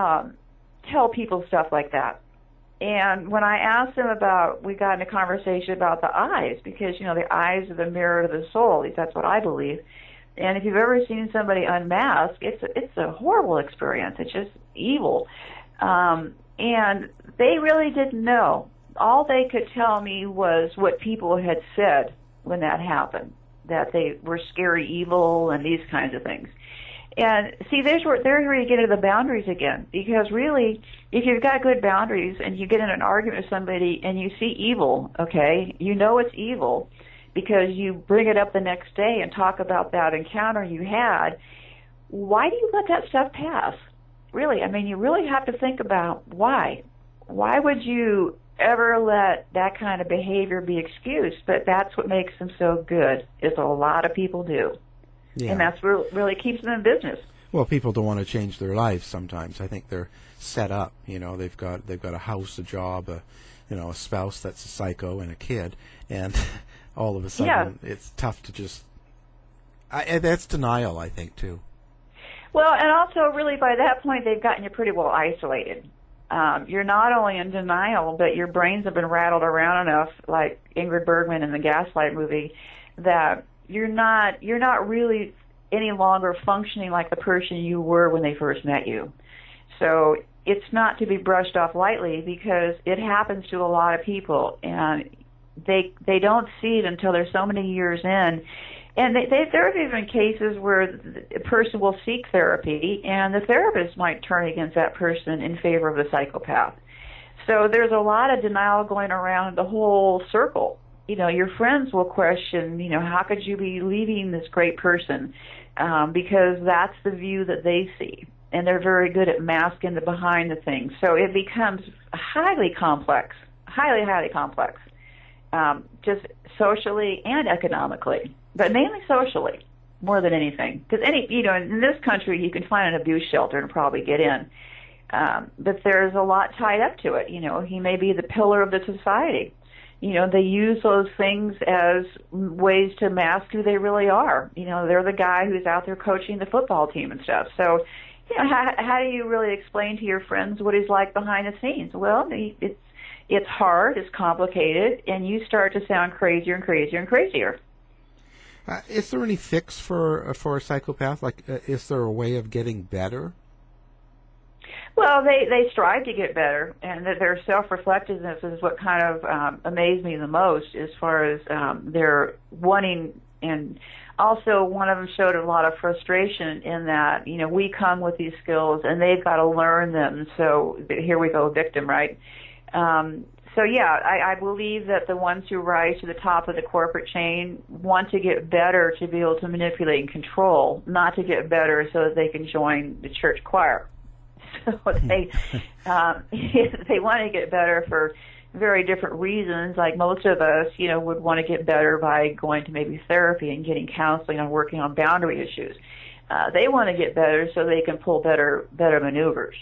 tell people stuff like that. And when I asked them about, we got in a conversation about the eyes, because, you know, the eyes are the mirror of the soul. At least that's what I believe. And if you've ever seen somebody unmasked, it's a horrible experience. It's just evil. And they really didn't know. All they could tell me was what people had said when that happened, that they were scary evil and these kinds of things. And see, there's where you get into the boundaries again, because really, if you've got good boundaries and you get in an argument with somebody and you see evil, okay, you know it's evil because you bring it up the next day and talk about that encounter you had, why do you let that stuff pass? Really, I mean, you really have to think about why. Why would you ever let that kind of behavior be excused? But that's what makes them so good, is a lot of people do. Yeah. And that's really keeps them in business. Well, people don't want to change their lives sometimes. I think they're set up. You know, they've got a house, a job, a spouse that's a psycho, and a kid, and all of a sudden it's tough to just. That's denial, I think, too. Well, and also, really, by that point, they've gotten you pretty well isolated. You're not only in denial, but your brains have been rattled around enough, like Ingrid Bergman in the Gaslight movie, that you're not really any longer functioning like the person you were when they first met you. So it's not to be brushed off lightly, because it happens to a lot of people, and they don't see it until they're so many years in. And there have even cases where a person will seek therapy, and the therapist might turn against that person in favor of the psychopath. So there's a lot of denial going around the whole circle. You know, your friends will question, you know, how could you be leaving this great person? Because that's the view that they see. And they're very good at masking the behind the things. So it becomes highly complex, highly complex, just socially and economically. But mainly socially, more than anything. Because in this country, you can find an abuse shelter and probably get in. But there's a lot tied up to it. You know, he may be the pillar of the society. You know, they use those things as ways to mask who they really are. You know, they're the guy who's out there coaching the football team and stuff. So, you know, how do you really explain to your friends what he's like behind the scenes? Well, it's hard, it's complicated, and you start to sound crazier and crazier and crazier. Is there any fix for a psychopath? Like, is there a way of getting better? Well, they strive to get better, and that their self-reflectiveness is what kind of amazed me the most, as far as their wanting and Also, one of them showed a lot of frustration in that, we come with these skills and they've got to learn them. So here we go, victim, right? So yeah, I believe that the ones who rise to the top of the corporate chain want to get better to be able to manipulate and control, not to get better so that they can join the church choir. So they want to get better for very different reasons. Like most of us, would want to get better by going to maybe therapy and getting counseling and working on boundary issues. They want to get better so they can pull better maneuvers.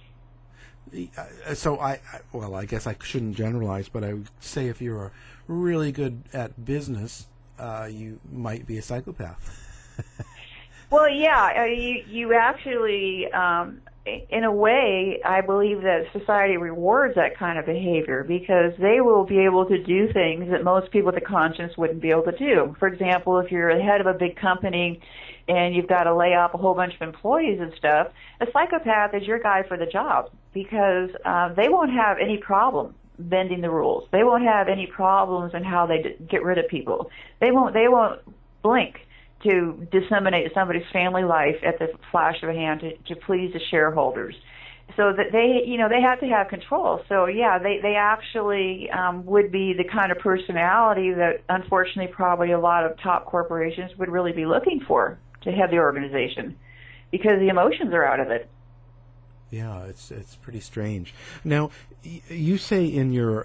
So I guess I shouldn't generalize, but I would say if you're really good at business, you might be a psychopath. Well, yeah, you actually, in a way, I believe that society rewards that kind of behavior because they will be able to do things that most people with a conscience wouldn't be able to do. For example, if you're the head of a big company and you've got to lay off a whole bunch of employees and stuff, a psychopath is your guy for the job because they won't have any problem bending the rules. They won't have any problems in how they get rid of people. They won't blink to disseminate somebody's family life at the flash of a hand to please the shareholders. So that they have to have control. So yeah, they actually would be the kind of personality that unfortunately probably a lot of top corporations would really be looking for to head the organization because the emotions are out of it. Yeah, it's pretty strange. Now, you say in your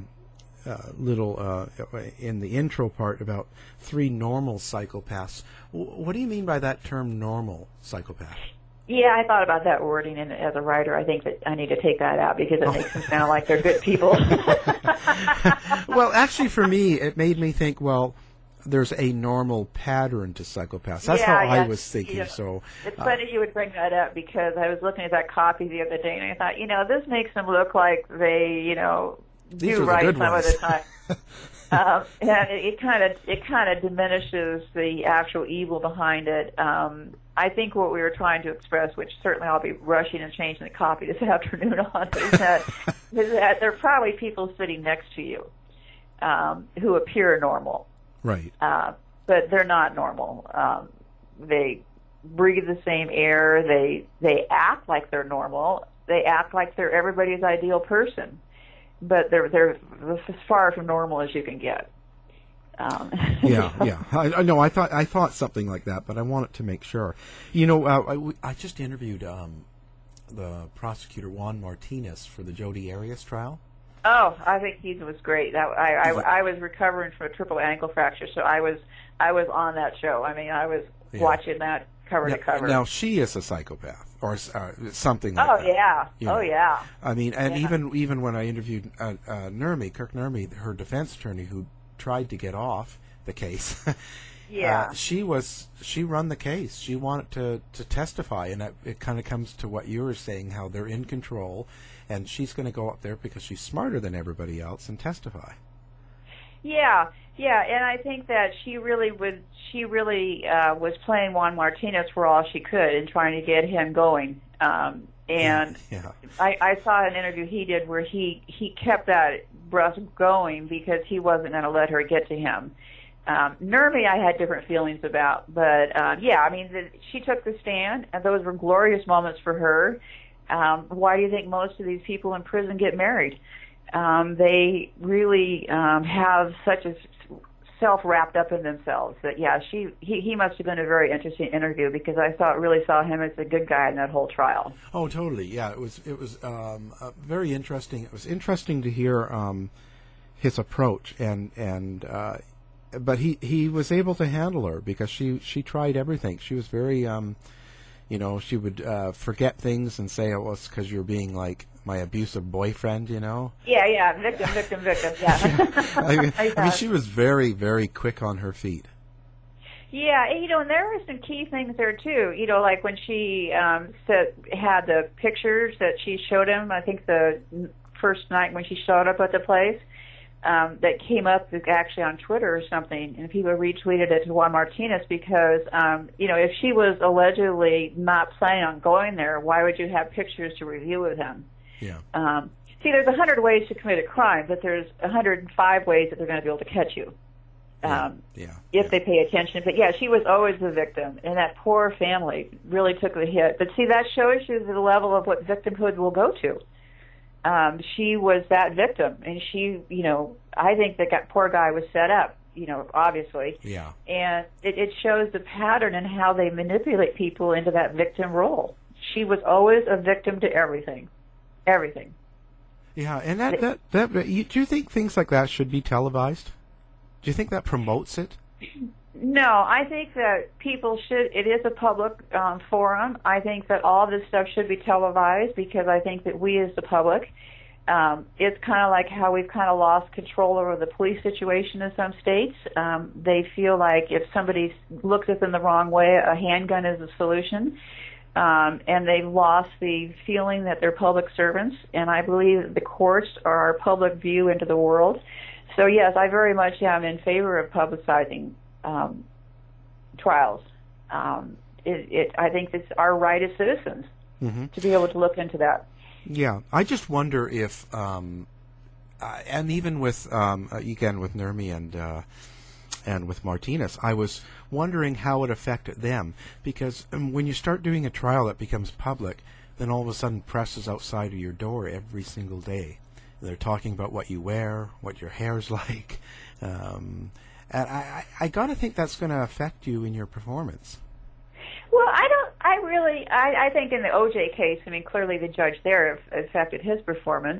in the intro part about 3 normal psychopaths. What do you mean by that term, normal psychopath? Yeah, I thought about that wording, and as a writer, I think that I need to take that out because it makes them sound like they're good people. Well, actually, for me, it made me think, well, there's a normal pattern to psychopaths. That's how I was thinking. So it's funny you would bring that up because I was looking at that copy the other day, and I thought, this makes them look like they, these do are right the good some ones. of the time. And it kind of diminishes the actual evil behind it. I think what we were trying to express, which certainly I'll be rushing and changing the copy this afternoon on, is that there are probably people sitting next to you who appear normal. Right. But they're not normal. They breathe the same air. They act like they're normal. They act like they're everybody's ideal person. But they're as far from normal as you can get. Yeah. I know. I thought something like that, but I wanted to make sure. I just interviewed the prosecutor Juan Martinez for the Jodi Arias trial. Oh, I think he was great. I was recovering from a triple ankle fracture, so I was on that show. I mean, I was watching that cover to cover. Now she is a psychopath or something like that. Oh yeah. I mean, and even when I interviewed Kirk Nurmi, her defense attorney who tried to get off the case. She run the case. She wanted to testify, and it kind of comes to what you were saying, how they're in control, and she's going to go up there because she's smarter than everybody else and testify. Yeah, and I think that she really was playing Juan Martinez for all she could and trying to get him going. I saw an interview he did where he kept that brush going because he wasn't going to let her get to him. Nurmi, I had different feelings about, but she took the stand, and those were glorious moments for her. Why do you think most of these people in prison get married? They really have such a self wrapped up in themselves that he must have been a very interesting interview because I really saw him as a good guy in that whole trial. Oh, totally. Yeah, it was very interesting. It was interesting to hear his approach but he was able to handle her because she tried everything. She was very she would forget things and say, "Oh, it's because you're being like my abusive boyfriend," Yeah, victim, yeah. I mean, she was very, very quick on her feet. Yeah, and there were some key things there too. Like when she had the pictures that she showed him. I think the first night when she showed up at the place. That came up actually on Twitter or something, and people retweeted it to Juan Martinez because, if she was allegedly not planning on going there, why would you have pictures to review with him? Yeah. There's 100 ways to commit a crime, but there's 105 ways that they're going to be able to catch you. if they pay attention. But yeah, she was always the victim, and that poor family really took the hit. But see, that shows you the level of what victimhood will go to. She was that victim, and she, I think that poor guy was set up, obviously. Yeah. And it shows the pattern and how they manipulate people into that victim role. She was always a victim to everything. Everything. Yeah, and do you think things like that should be televised? Do you think that promotes it? No, I think that people should. It is a public forum. I think that all this stuff should be televised because I think that we, as the public, it's kind of like how we've kind of lost control over the police situation in some states. They feel like if somebody looks at them the wrong way, a handgun is a solution. And they've lost the feeling that they're public servants, and I believe that the courts are our public view into the world. So yes, I very much am in favor of publicizing trials. I think it's our right as citizens to be able to look into that. Yeah, I just wonder if, and even with again with Nurmi and with Martinez, I was wondering how it affected them, because when you start doing a trial that becomes public, then all of a sudden press is outside of your door every single day. They're talking about what you wear, what your hair's like, and I got to think that's going to affect you in your performance. Well, I think in the OJ case, clearly the judge there affected his performance,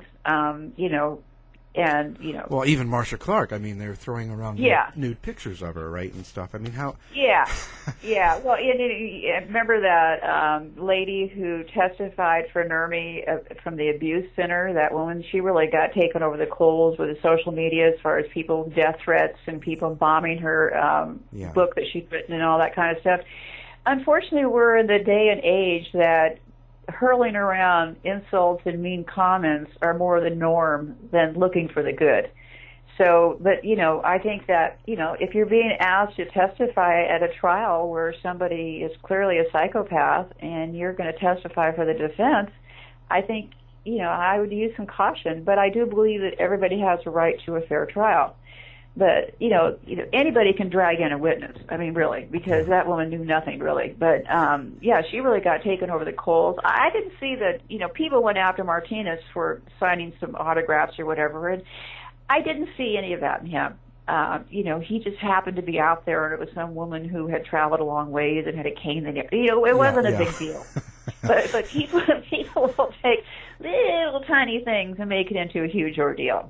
Well, even Marcia Clark, they're throwing around nude pictures of her, right, and stuff. How... Yeah, yeah. Well, remember that lady who testified for Nurmi from the abuse center, that woman, she really got taken over the coals with the social media as far as people, death threats and people bombing her book that she'd written and all that kind of stuff. Unfortunately, we're in the day and age that hurling around insults and mean comments are more the norm than looking for the good. So, but, I think that, if you're being asked to testify at a trial where somebody is clearly a psychopath and you're going to testify for the defense, I think, I would use some caution. But I do believe that everybody has a right to a fair trial. But, anybody can drag in a witness. Really, because that woman knew nothing, really. But, she really got taken over the coals. I didn't see that, people went after Martinez for signing some autographs or whatever, and I didn't see any of that in him. He just happened to be out there, and it was some woman who had traveled a long ways and had a cane. It wasn't a big deal. But people will take little tiny things and make it into a huge ordeal.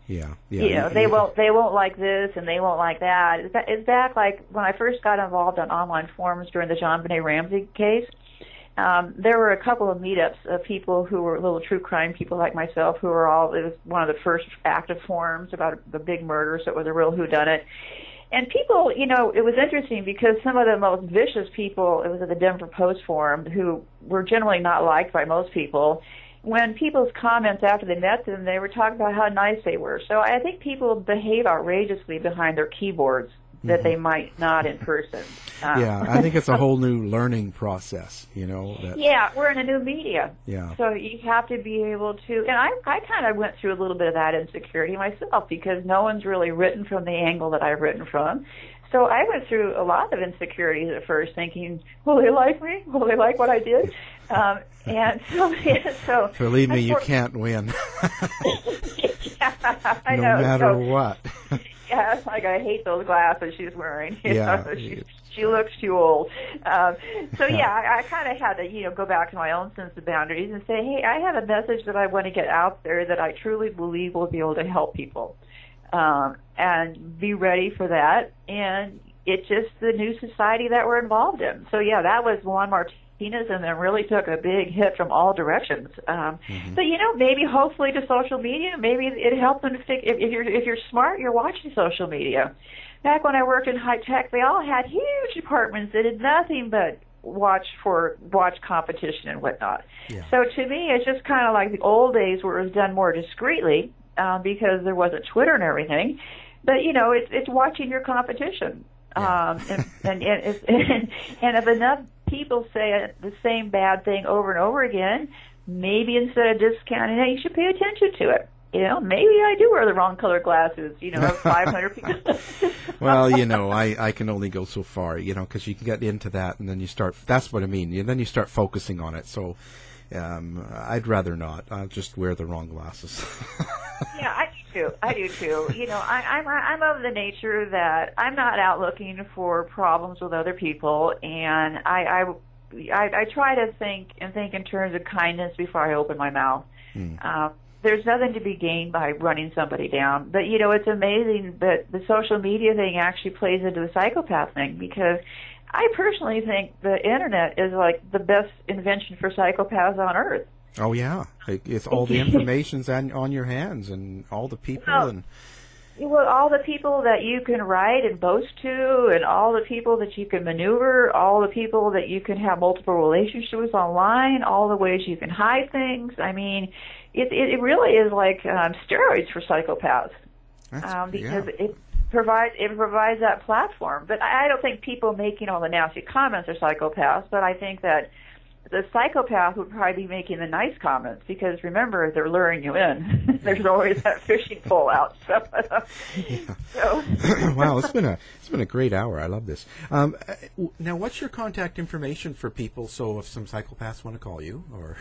They won't like this and they won't like that. It's back like when I first got involved on online forums during the JonBenet Ramsey case. There were a couple of meetups of people who were little true crime people like myself who were it was one of the first active forums about the big murder, so it was a real whodunit. And people, it was interesting because some of the most vicious people, it was at the Denver Post forum, who were generally not liked by most people. When people's comments after they met them, they were talking about how nice they were. So I think people behave outrageously behind their keyboards that they might not in person. I think it's a whole new learning process, we're in a new media. So you have to be able to, and I kind of went through a little bit of that insecurity myself because no one's really written from the angle that I've written from. So I went through a lot of insecurities at first, thinking, will they like me? Will they like what I did? And so believe me, you can't win. I know. No matter what. Yeah, like I hate those glasses she's wearing. She looks too old. I kind of had to, go back to my own sense of boundaries and say, hey, I have a message that I want to get out there that I truly believe will be able to help people. And be ready for that. And it's just the new society that we're involved in. So, that was Juan Martinez, and then really took a big hit from all directions. But, maybe hopefully to social media, maybe it helped them to think, if you're smart, you're watching social media. Back when I worked in high tech, they all had huge departments that did nothing but watch competition and whatnot. So to me, it's just kind of like the old days where it was done more discreetly, because there wasn't Twitter and everything. But, it's watching your competition. And if enough people say the same bad thing over and over again, maybe instead of discounting it, you should pay attention to it. maybe I do wear the wrong color glasses, 500 people. Well, I can only go so far, because you can get into that and then that's what I mean. Then you start focusing on it. So I'd rather not. I'll just wear the wrong glasses. Yeah, I do too. I'm of the nature that I'm not out looking for problems with other people, and I try to think in terms of kindness before I open my mouth. There's nothing to be gained by running somebody down. But, it's amazing that the social media thing actually plays into the psychopath thing, because I personally think the Internet is like the best invention for psychopaths on Earth. Oh, yeah. It's all the information's on your hands, and all the people. Well, all the people that you can write and boast to, and all the people that you can maneuver, all the people that you can have multiple relationships with online, all the ways you can hide things. I mean, it really is like steroids for psychopaths, because it provides that platform. But I don't think people making all the nasty comments are psychopaths, but I think that the psychopath would probably be making the nice comments, because remember, they're luring you in. There's always that fishing pole out. So. Wow, it's been a great hour. I love this. Now, what's your contact information for people? So if some psychopaths want to call you, or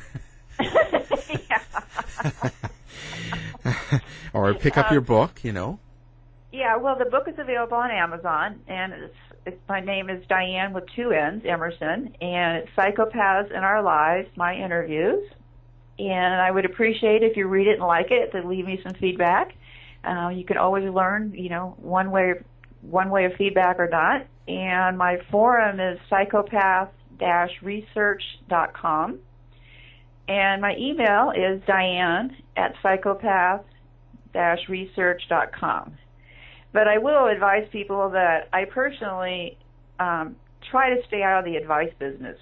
or pick up your book, Yeah, well, the book is available on Amazon, and my name is Diane with 2 N's, Emerson, and it's Psychopaths in Our Lives, My Interviews. And I would appreciate if you read it and like it, to leave me some feedback. You can always learn, one way of feedback or not. And my forum is psychopath-research.com. And my email is diane@psychopath-research.com. But I will advise people that I personally try to stay out of the advice business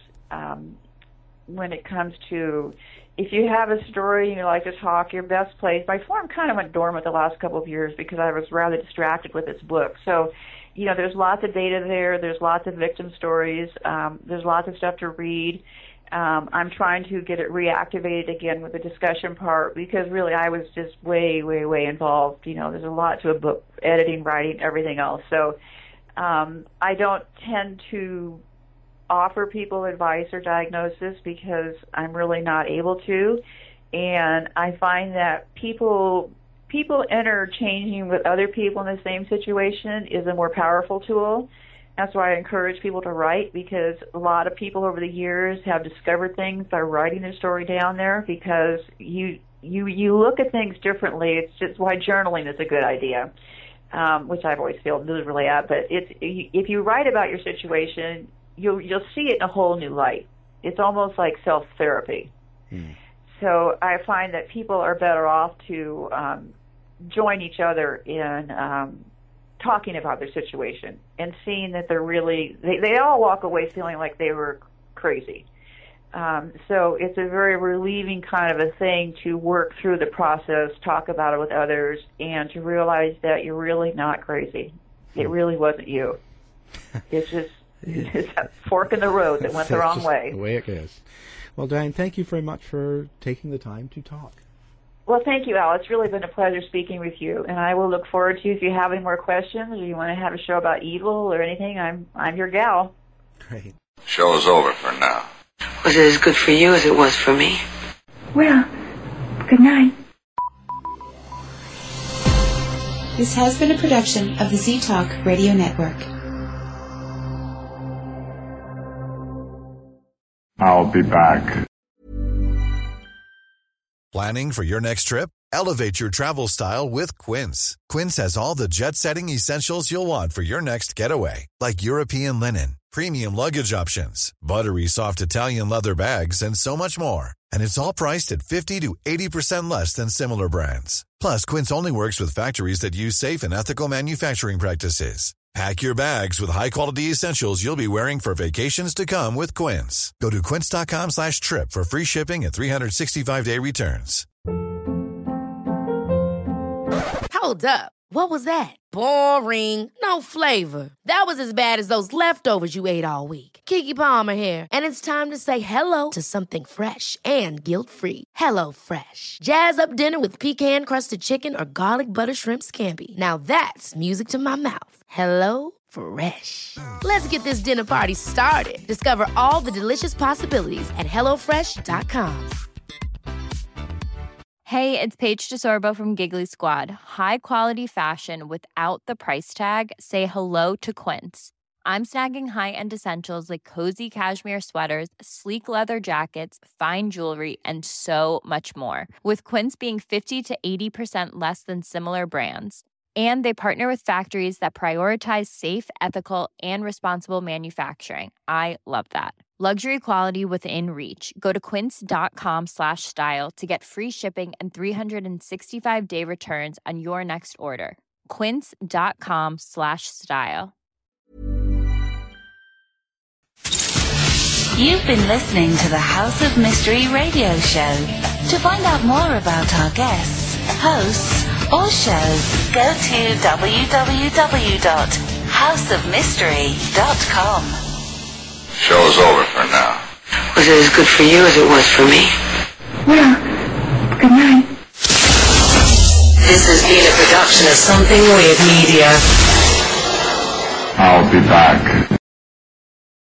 when it comes to, if you have a story and you like to talk, your best place. My forum kind of went dormant the last couple of years because I was rather distracted with this book. So, there's lots of data there. There's lots of victim stories. There's lots of stuff to read. I'm trying to get it reactivated again with the discussion part, because really I was just way, way, way involved. There's a lot to a book, editing, writing, everything else. So I don't tend to offer people advice or diagnosis because I'm really not able to. And I find that people interchanging with other people in the same situation is a more powerful tool. That's why I encourage people to write, because a lot of people over the years have discovered things by writing their story down there, because you look at things differently. It's just why journaling is a good idea, which I've always felt literally at. But if you write about your situation, you'll see it in a whole new light. It's almost like self-therapy. So I find that people are better off to join each other in talking about their situation and seeing that they're really, they all walk away feeling like they were crazy. So it's a very relieving kind of a thing to work through the process, talk about it with others, and to realize that you're really not crazy. It really wasn't you. It's just that fork in the road that went the wrong way. The way it is. Well, Diane, thank you very much for taking the time to talk. Well, thank you, Al. It's really been a pleasure speaking with you, and I will look forward to, if you have any more questions or you want to have a show about evil or anything, I'm your gal. Great. Show is over for now. Was it as good for you as it was for me? Well, good night. This has been a production of the Z-Talk Radio Network. I'll be back. Planning for your next trip? Elevate your travel style with Quince. Quince has all the jet-setting essentials you'll want for your next getaway, like European linen, premium luggage options, buttery soft Italian leather bags, and so much more. And it's all priced at 50 to 80% less than similar brands. Plus, Quince only works with factories that use safe and ethical manufacturing practices. Pack your bags with high-quality essentials you'll be wearing for vacations to come with Quince. Go to quince.com/trip for free shipping and 365-day returns. Hold up. What was that? Boring. No flavor. That was as bad as those leftovers you ate all week. Keke Palmer here, and it's time to say hello to something fresh and guilt-free. Hello Fresh. Jazz up dinner with pecan-crusted chicken or garlic butter shrimp scampi. Now that's music to my mouth. Hello Fresh. Let's get this dinner party started. Discover all the delicious possibilities at HelloFresh.com. Hey, it's Paige DeSorbo from Giggly Squad. High quality fashion without the price tag. Say hello to Quince. I'm snagging high-end essentials like cozy cashmere sweaters, sleek leather jackets, fine jewelry, and so much more. With Quince being 50 to 80% less than similar brands. And they partner with factories that prioritize safe, ethical, and responsible manufacturing. I love that. Luxury quality within reach. Go to quince.com/style to get free shipping and 365-day returns on your next order. Quince.com/style. You've been listening to the House of Mystery radio show. To find out more about our guests, hosts, or shows, go to www.houseofmystery.com. Show's over for now. Was it as good for you as it was for me? Well, good night. This has been a production of Something Weird Media. I'll be back.